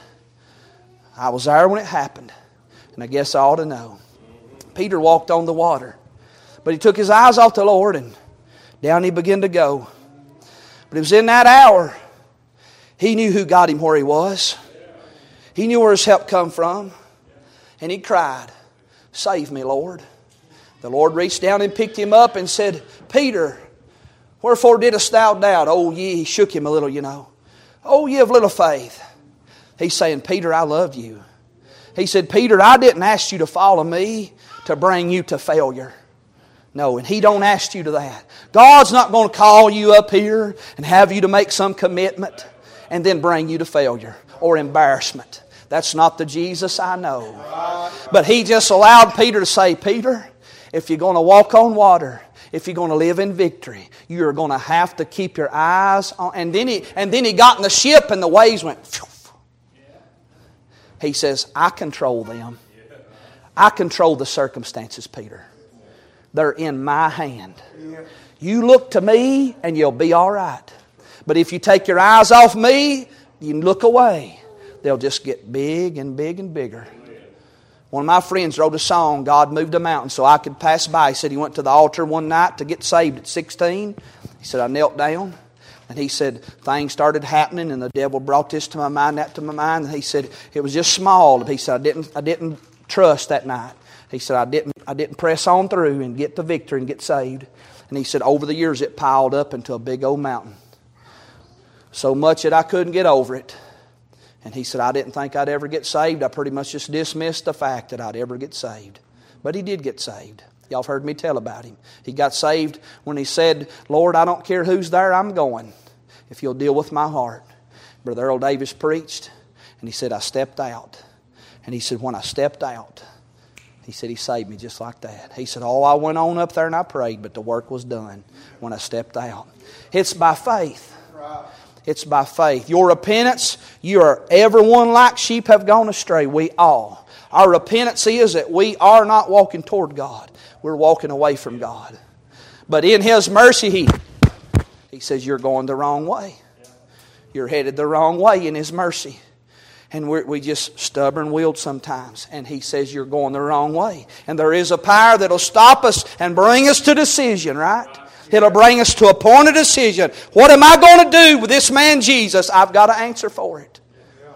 Speaker 1: I was there when it happened. And I guess I ought to know. Peter walked on the water. But he took his eyes off the Lord, and down he began to go. But it was in that hour, he knew who got him where he was. He knew where his help come from. And he cried, save me, Lord. The Lord reached down and picked him up and said, Peter, wherefore didst thou doubt? Oh, ye, he shook him a little, you know. Oh, ye of little faith. He's saying, Peter, I love you. He said, Peter, I didn't ask you to follow me to bring you to failure. No, and He don't ask you to that. God's not going to call you up here and have you to make some commitment and then bring you to failure or embarrassment. That's not the Jesus I know. But He just allowed Peter to say, Peter, if you're going to walk on water, if you're going to live in victory, you're going to have to keep your eyes on. And then he, and then he got in the ship and the waves went, phew. He says, I control them. I control the circumstances, Peter. They're in my hand. You look to me and you'll be all right. But if you take your eyes off me, you look away, they'll just get big and big and bigger. One of my friends wrote a song, God Moved a Mountain so I could pass by. He said he went to the altar one night to get saved at sixteen. He said, I knelt down. And he said, things started happening and the devil brought this to my mind, that to my mind. And he said, it was just small. He said, I didn't, I didn't trust that night. He said, I didn't, I didn't press on through and get the victory and get saved. And he said, over the years it piled up into a big old mountain. So much that I couldn't get over it. And he said, I didn't think I'd ever get saved. I pretty much just dismissed the fact that I'd ever get saved. But he did get saved. Y'all have heard me tell about him. He got saved when he said, Lord, I don't care who's there, I'm going. If you'll deal with my heart. Brother Earl Davis preached. And he said, I stepped out. And he said, when I stepped out, he said, He saved me just like that. He said, oh, I went on up there and I prayed, but the work was done when I stepped out. It's by faith. It's by faith. Your repentance, you are everyone like sheep have gone astray. We all. Our repentance is that we are not walking toward God. We're walking away from God. But in His mercy, He, he says, you're going the wrong way. You're headed the wrong way in His mercy. And we're, we just stubborn-willed sometimes. And He says you're going the wrong way. And there is a power that will stop us and bring us to decision, right? It'll bring us to a point of decision. What am I going to do with this man Jesus? I've got to answer for it.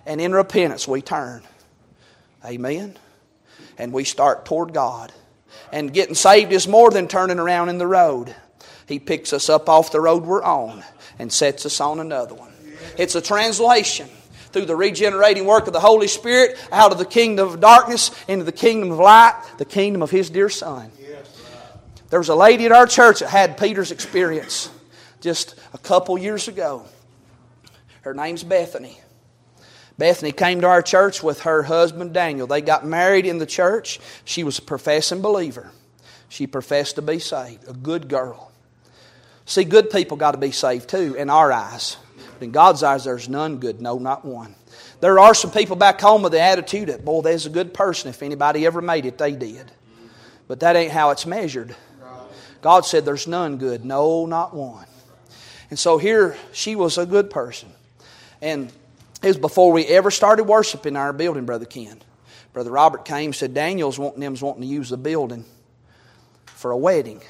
Speaker 1: And in repentance we turn. Amen. And we start toward God. And getting saved is more than turning around in the road. He picks us up off the road we're on and sets us on another one. It's a translation through the regenerating work of the Holy Spirit out of the kingdom of darkness into the kingdom of light, the kingdom of His dear Son. There was a lady at our church that had Peter's experience just a couple years ago. Her name's Bethany. Bethany came to our church with her husband Daniel. They got married in the church. She was a professing believer. She professed to be saved. A good girl. See, good people got to be saved too in our eyes. But in God's eyes, there's none good. No, not one. There are some people back home with the attitude that, boy, there's a good person. If anybody ever made it, they did. But that ain't how it's measured. God said there's none good. No, not one. And so here, she was a good person. And it was before we ever started worshiping our building, Brother Ken. Brother Robert came and said, Daniel's wanting, them's wanting to use the building for a wedding.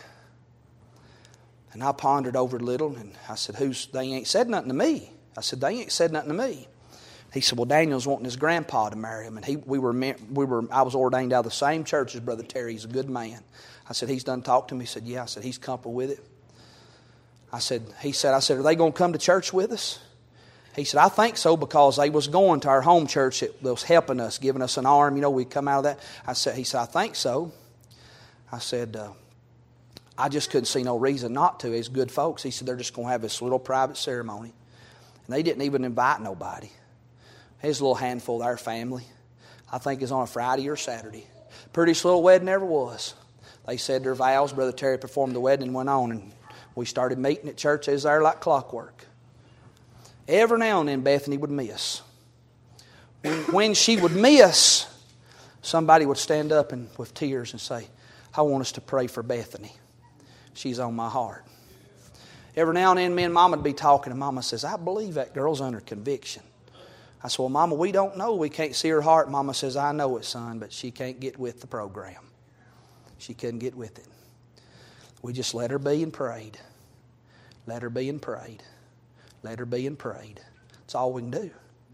Speaker 1: And I pondered over it a little, and I said, "Who's? They ain't said nothing to me." I said, "They ain't said nothing to me." He said, "Well, Daniel's wanting his grandpa to marry him, and he, we were, we were, I was ordained out of the same church as Brother Terry. He's a good man." I said, "He's done talked to me." He said, "Yeah." I said, "He's comfortable with it." I said, "He said, I said, are they going to come to church with us?" He said, "I think so, because they was going to our home church that was helping us, giving us an arm. You know, we come out of that." I said, he said, "I think so." I said, uh, "I just couldn't see no reason not to. As good folks." He said, "They're just going to have this little private ceremony." And they didn't even invite nobody. Here's a little handful of our family. I think it's on a Friday or Saturday. Prettiest little wedding ever was. They said their vows. Brother Terry performed the wedding and went on. And we started meeting at church. It was there like clockwork. Every now and then Bethany would miss. When, when she would miss, somebody would stand up and with tears and say, "I want us to pray for Bethany. She's on my heart." Every now and then me and Mama would be talking, and Mama says, "I believe that girl's under conviction." I said, "Well, Mama, we don't know. We can't see her heart." Mama says, "I know it, son, but she can't get with the program." She couldn't get with it. We just let her be and prayed. Let her be and prayed. Let her be and prayed. That's all we can do.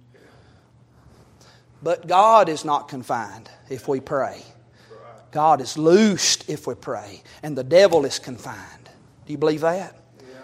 Speaker 1: But God is not confined if we pray. God is loosed if we pray. And the devil is confined. Do you believe that? Yeah.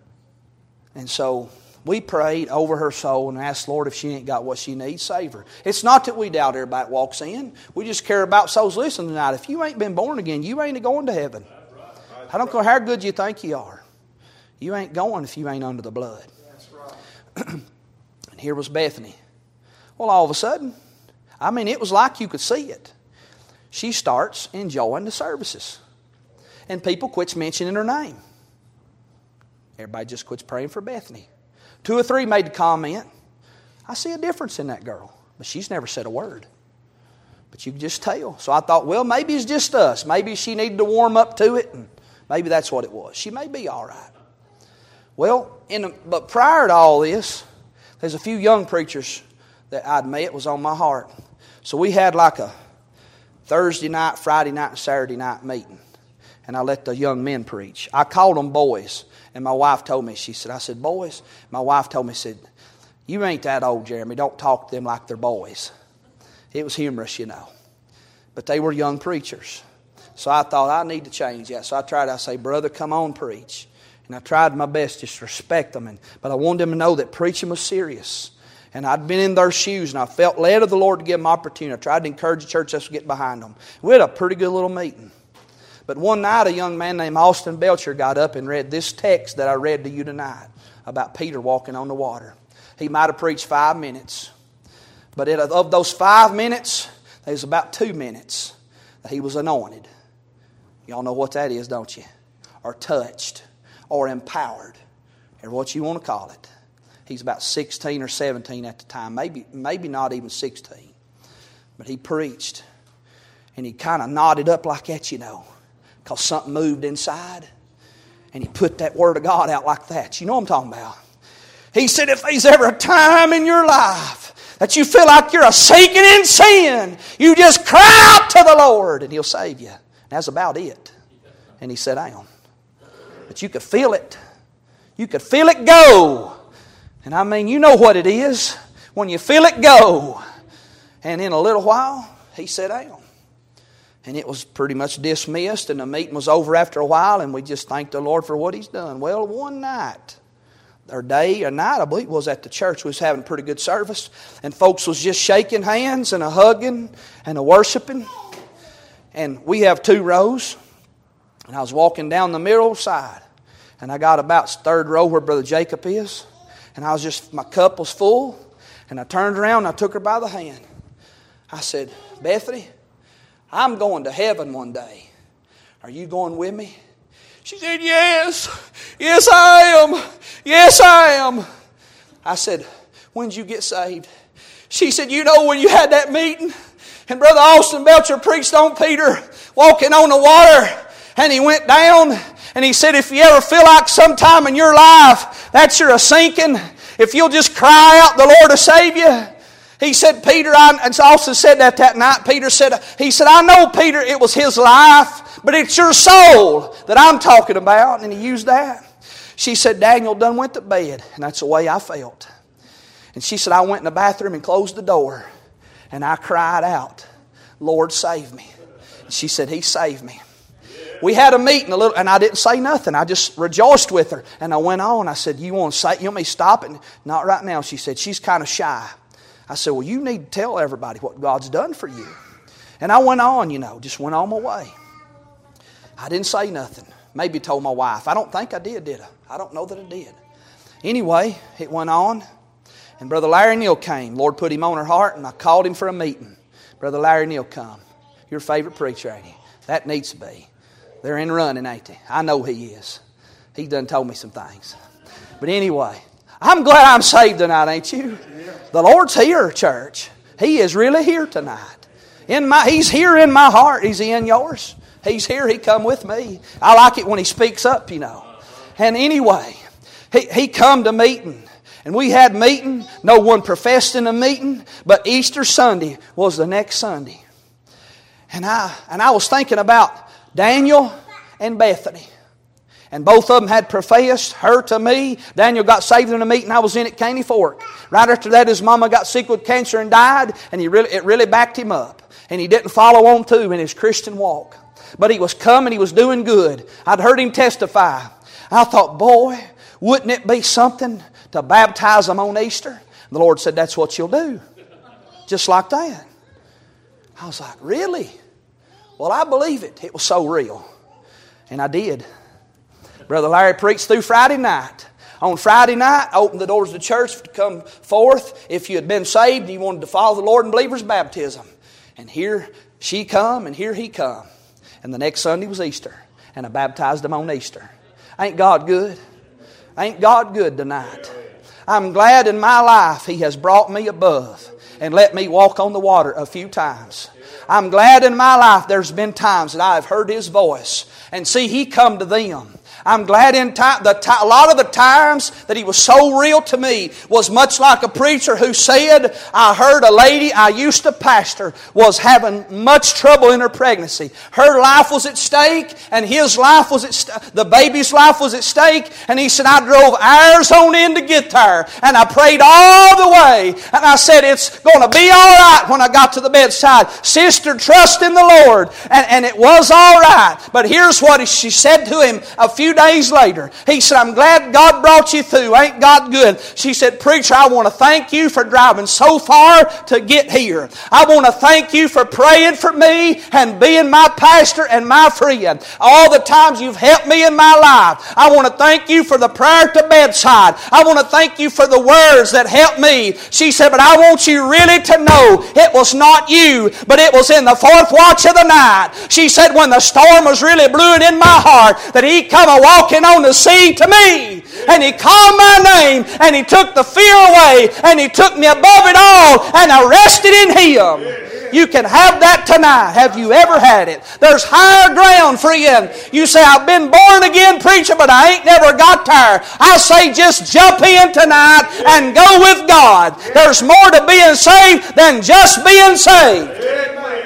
Speaker 1: And so we prayed over her soul and asked, Lord, if she ain't got what she needs, save her. It's not that we doubt everybody that walks in. We just care about souls. Listen tonight, if you ain't been born again, you ain't going to heaven. I don't care how good you think you are. You ain't going if you ain't under the blood. That's right. And here was Bethany. Well, all of a sudden, I mean, it was like you could see it. She starts enjoying the services. And people quits mentioning her name. Everybody just quits praying for Bethany. Two or three made the comment, "I see a difference in that girl." But she's never said a word. But you can just tell. So I thought, well, maybe it's just us. Maybe she needed to warm up to it. And maybe that's what it was. She may be all right. Well, in the, but prior to all this, there's a few young preachers that I'd met was on my heart. So we had like a Thursday night, Friday night, and Saturday night meeting. And I let the young men preach. I called them boys. And my wife told me, she said, I said, "Boys." My wife told me, said, "You ain't that old, Jeremy. Don't talk to them like they're boys." It was humorous, you know. But they were young preachers. So I thought, I need to change that. So I tried, I say, "Brother, come on, preach." And I tried my best just to respect them. And, but I wanted them to know that preaching was serious. And I'd been in their shoes, and I felt led of the Lord to give them opportunity. I tried to encourage the church to get behind them. We had a pretty good little meeting. But one night, a young man named Austin Belcher got up and read this text that I read to you tonight about Peter walking on the water. He might have preached five minutes. But of those five minutes, there was about two minutes that he was anointed. Y'all know what that is, don't you? Or touched. Or empowered. Or what you want to call it. He's about sixteen or seventeen at the time. Maybe, maybe not even sixteen. But he preached. And he kind of nodded up like that, you know. Because something moved inside. And he put that Word of God out like that. You know what I'm talking about. He said, if there's ever a time in your life that you feel like you're a sinking in sin, you just cry out to the Lord and He'll save you. And that's about it. And he sat down. But you could feel it. You could feel it go. And I mean, you know what it is. when you feel it go. And in a little while, he sat down. And it was pretty much dismissed, and the meeting was over after a while, and we just thanked the Lord for what He's done. Well, one night, or day or night, I believe it was at the church, we was having a pretty good service, and folks was just shaking hands and a hugging and a worshiping. And we have two rows, and I was walking down the middle side, and I got about third row where Brother Jacob is, and I was just, my cup was full, and I turned around and I took her by the hand. I said, Bethany, I'm going to heaven one day. Are you going with me? She said, yes. Yes, I am. Yes, I am. I said, when did you get saved? She said, you know when you had that meeting and Brother Austin Belcher preached on Peter walking on the water, and he went down and he said, if you ever feel like sometime in your life that you're a sinking, if you'll just cry out, the Lord will save you. He said, Peter, I, and Austin said that that night. Peter said, he said, I know, Peter, it was his life, but it's your soul that I'm talking about. And he used that. She said, Daniel done went to bed, and that's the way I felt. And she said, I went in the bathroom and closed the door, and I cried out, Lord, save me. And she said, He saved me. We had a meeting a little, and I didn't say nothing. I just rejoiced with her. And I went on. I said, you want to say, you want me to stop it? Not right now. She said, she's kind of shy. I said, well, you need to tell everybody what God's done for you. And I went on, you know, just went on my way. I didn't say nothing. Maybe told my wife. I don't think I did, did I? I don't know that I did. Anyway, it went on. And Brother Larry Neal came. Lord put him on her heart, and I called him for a meeting. Brother Larry Neal come. Your favorite preacher, ain't he? That needs to be. They're in running, ain't they? I know he is. He done told me some things. But anyway, I'm glad I'm saved tonight, ain't you? The Lord's here, church. He is really here tonight. In my, He's here in my heart. Is He in yours? He's here. He come with me. I like it when He speaks up, you know. And anyway, He, he come to meeting. And we had meeting. No one professed in the meeting. But Easter Sunday was the next Sunday. And I, and I was thinking about Daniel and Bethany. And both of them had professed, her to me. Daniel got saved in a meeting I was in at Caney Fork. Right after that, his mama got sick with cancer and died. And he really, it really backed him up. And he didn't follow on too in his Christian walk. But he was coming, he was doing good. I'd heard him testify. I thought, boy, wouldn't it be something to baptize them on Easter? And the Lord said, that's what you'll do. Just like that. I was like, really? Well, I believe it. It was so real. And I did. Brother Larry preached through Friday night. On Friday night, opened the doors of the church to come forth. If you had been saved and you wanted to follow the Lord in believer's baptism. And here she come and here he come. And the next Sunday was Easter. And I baptized them on Easter. Ain't God good? Ain't God good tonight? I'm glad in my life He has brought me above and let me walk on the water a few times. I'm glad in my life there's been times that I have heard His voice and see He come to them. I'm glad in time, the a lot of the times that He was so real to me was much like a preacher who said, I heard a lady I used to pastor was having much trouble in her pregnancy. Her life was at stake and his life was at st- the baby's life was at stake. And he said, I drove hours on in to get there. And I prayed all the way. And I said, it's going to be all right when I got to the bedside. Sister, trust in the Lord. And, and it was all right. But here's what she said to him a few days later. He said, I'm glad God brought you through. Ain't God good? She said, preacher, I want to thank you for driving so far to get here. I want to thank you for praying for me and being my pastor and my friend. All the times you've helped me in my life. I want to thank you for the prayer to bedside. I want to thank you for the words that helped me. She said, but I want you really to know it was not you, but it was in the fourth watch of the night. She said, when the storm was really brewing in my heart, that He come a walking on the sea to me. And He called my name and He took the fear away and He took me above it all and I rested in Him. You can have that tonight. Have you ever had it? There's higher ground, friend. You say, I've been born again, preacher, but I ain't never got there. I say, just jump in tonight and go with God. There's more to being saved than just being saved.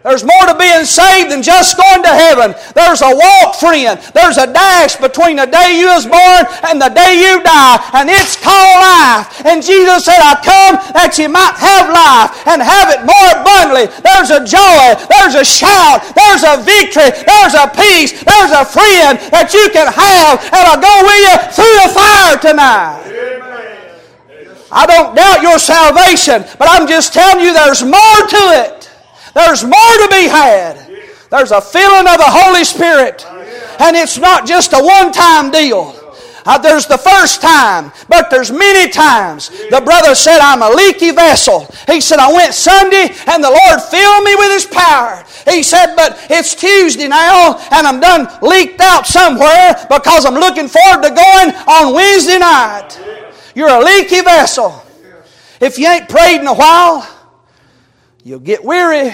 Speaker 1: There's more to being saved than just going to heaven. There's a walk, friend. There's a dash between the day you was born and the day you die. And it's called life. And Jesus said, I come that you might have life and have it more abundantly. There's a joy. There's a shout. There's a victory. There's a peace. There's a friend that you can have and I'll go with you through the fire tonight. I don't doubt your salvation, but I'm just telling you there's more to it. There's more to be had. There's a filling of the Holy Spirit. And it's not just a one-time deal. Uh, there's the first time, but there's many times. The brother said, I'm a leaky vessel. He said, I went Sunday and the Lord filled me with His power. He said, but it's Tuesday now and I'm done leaked out somewhere because I'm looking forward to going on Wednesday night. You're a leaky vessel. If you ain't prayed in a while, you'll get weary.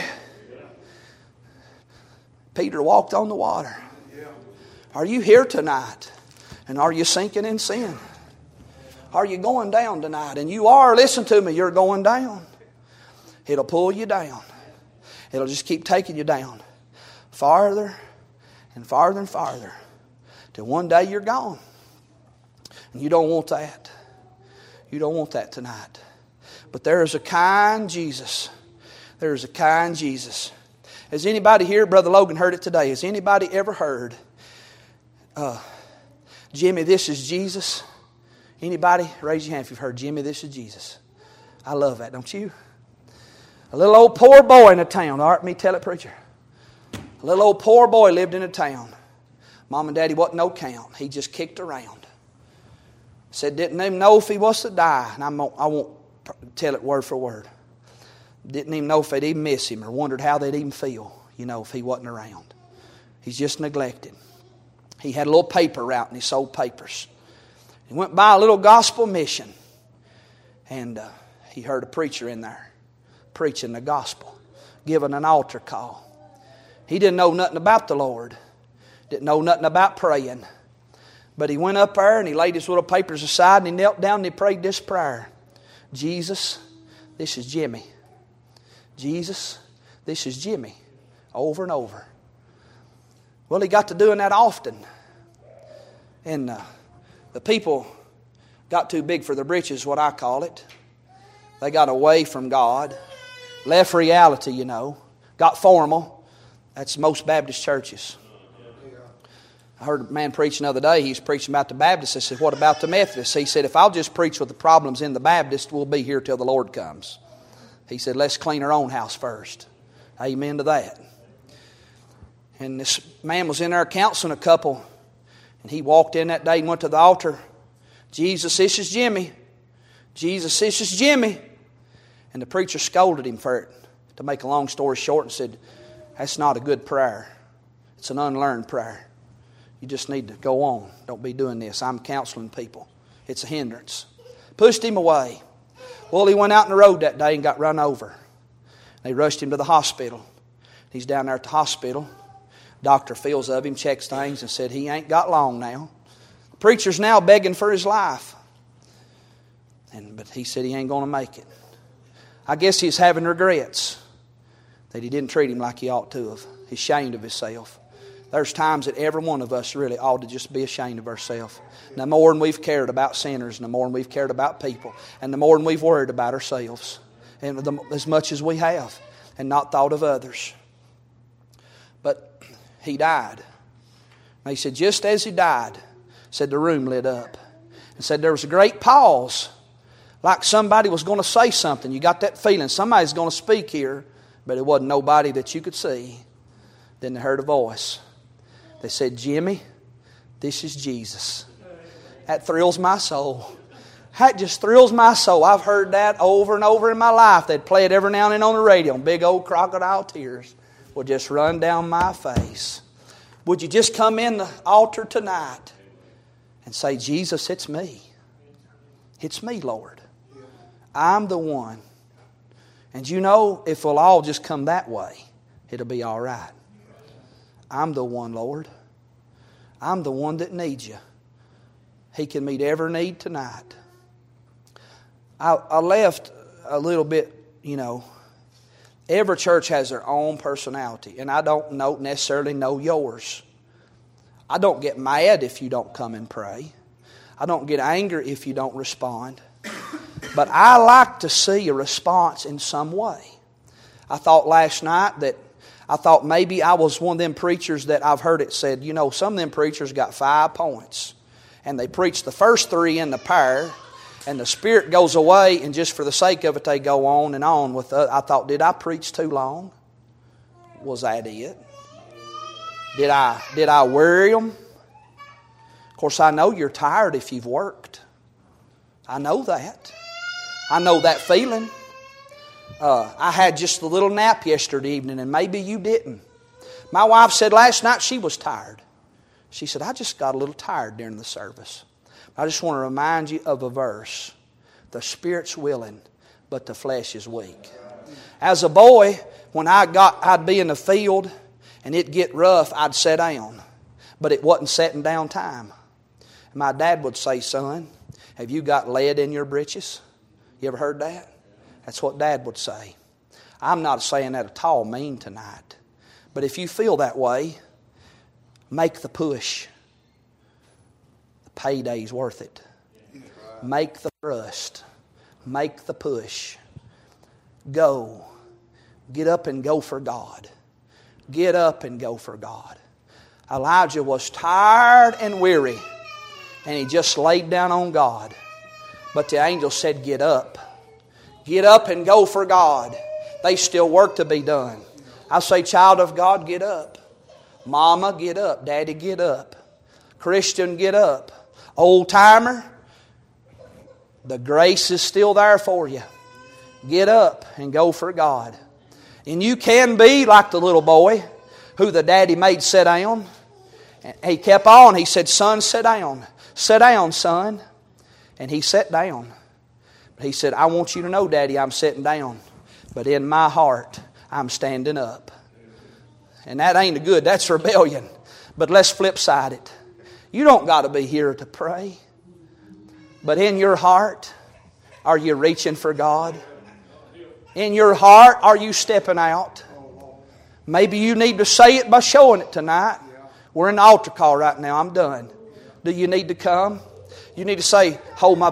Speaker 1: Peter walked on the water. Are you here tonight? And are you sinking in sin? Are you going down tonight? And you are, listen to me, you're going down. It'll pull you down. It'll just keep taking you down. Farther and farther and farther. Till one day you're gone. And you don't want that. You don't want that tonight. But there is a kind Jesus. There is a kind Jesus. Has anybody here, Brother Logan heard it today, has anybody ever heard, uh, Jimmy, this is Jesus? Anybody? Raise your hand if you've heard, Jimmy, this is Jesus. I love that, don't you? A little old poor boy in a town. All right, let me tell it, preacher. A little old poor boy lived in a town. Mom and Daddy wasn't no count. He just kicked around. Said didn't even know if he was to die. And I'm, I won't tell it word for word. Didn't even know if they'd even miss him or wondered how they'd even feel, you know, if he wasn't around. He's just neglected. He had a little paper route and he sold papers. He went by a little gospel mission. And uh, he heard a preacher in there preaching the gospel, giving an altar call. He didn't know nothing about the Lord. Didn't know nothing about praying. But he went up there and he laid his little papers aside and he knelt down and he prayed this prayer. Jesus, this is Jimmy. Jesus, this is Jimmy. Over and over. Well, he got to doing that often. And uh, the people got too big for their britches, what I call it. They got away from God. Left reality, you know. Got formal. That's most Baptist churches. I heard a man preaching the other day. He was preaching about the Baptists. I said, what about the Methodists? He said, if I'll just preach with the problems in the Baptist, we'll be here till the Lord comes. He said, let's clean our own house first. Amen to that. And this man was in there counseling a couple. And he walked in that day and went to the altar. Jesus, this is Jimmy. Jesus, this is Jimmy. And the preacher scolded him for it. To make a long story short, and said, that's not a good prayer. It's an unlearned prayer. You just need to go on. Don't be doing this. I'm counseling people. It's a hindrance. Pushed him away. Well, he went out on the road that day and got run over. They rushed him to the hospital. He's down there at the hospital. Doctor feels of him, checks things, and said he ain't got long now. The preacher's now begging for his life. And but he said he ain't going to make it. I guess he's having regrets that he didn't treat him like he ought to have. He's ashamed of himself. There's times that every one of us really ought to just be ashamed of ourselves. And the more than we've cared about sinners, and the more than we've cared about people, and the more than we've worried about ourselves, and the, as much as we have, and not thought of others. But he died. And he said, just as he died, said the room lit up. And said there was a great pause, like somebody was going to say something. You got that feeling, somebody's going to speak here, but it wasn't nobody that you could see. Then they heard a voice. They said, Jimmy, this is Jesus. That thrills my soul. That just thrills my soul. I've heard that over and over in my life. They'd play it every now and then on the radio. Big old crocodile tears would just run down my face. Would you just come in the altar tonight and say, Jesus, it's me. It's me, Lord. I'm the one. And you know, if we'll all just come that way, it'll be all right. I'm the one, Lord. I'm the one that needs you. He can meet every need tonight. I, I left a little bit, you know, Every church has their own personality, and I don't know necessarily know yours. I don't get mad if you don't come and pray. I don't get angry if you don't respond. But I like to see a response in some way. I thought last night that I thought maybe I was one of them preachers that I've heard it said, you know, some of them preachers got five points. And they preach the first three in the pair, and the Spirit goes away, and just for the sake of it, they go on and on with the, I thought, did I preach too long? Was that it? Did I, did I worry them? Of course, I know you're tired if you've worked. I know that. I know that feeling. Uh, I had just a little nap yesterday evening, and maybe you didn't. My wife said last night she was tired. She said, I just got a little tired during the service. I just want to remind you of a verse. The Spirit's willing, but the flesh is weak. As a boy, when I got, I'd be in the field and it'd get rough, I'd sit down. But it wasn't sitting down time. My dad would say, son, have you got lead in your britches? You ever heard that? That's what Dad would say. I'm not saying that at all mean tonight. But if you feel that way, make the push. The payday's worth it. Make the thrust. Make the push. Go. Get up and go for God. Get up and go for God. Elijah was tired and weary, and he just laid down on God. But the angel said, get up. Get up and go for God. There's still work to be done. I say, child of God, get up. Mama, get up. Daddy, get up. Christian, get up. Old timer, the grace is still there for you. Get up and go for God. And you can be like the little boy who the daddy made sit down. And he kept on. He said, son, sit down. Sit down, son. And he sat down. He said, I want you to know, Daddy, I'm sitting down. But in my heart, I'm standing up. And that ain't good. That's rebellion. But let's flip side it. You don't got to be here to pray. But in your heart, are you reaching for God? In your heart, are you stepping out? Maybe you need to say it by showing it tonight. We're in the altar call right now. I'm done. Do you need to come? You need to say, hold my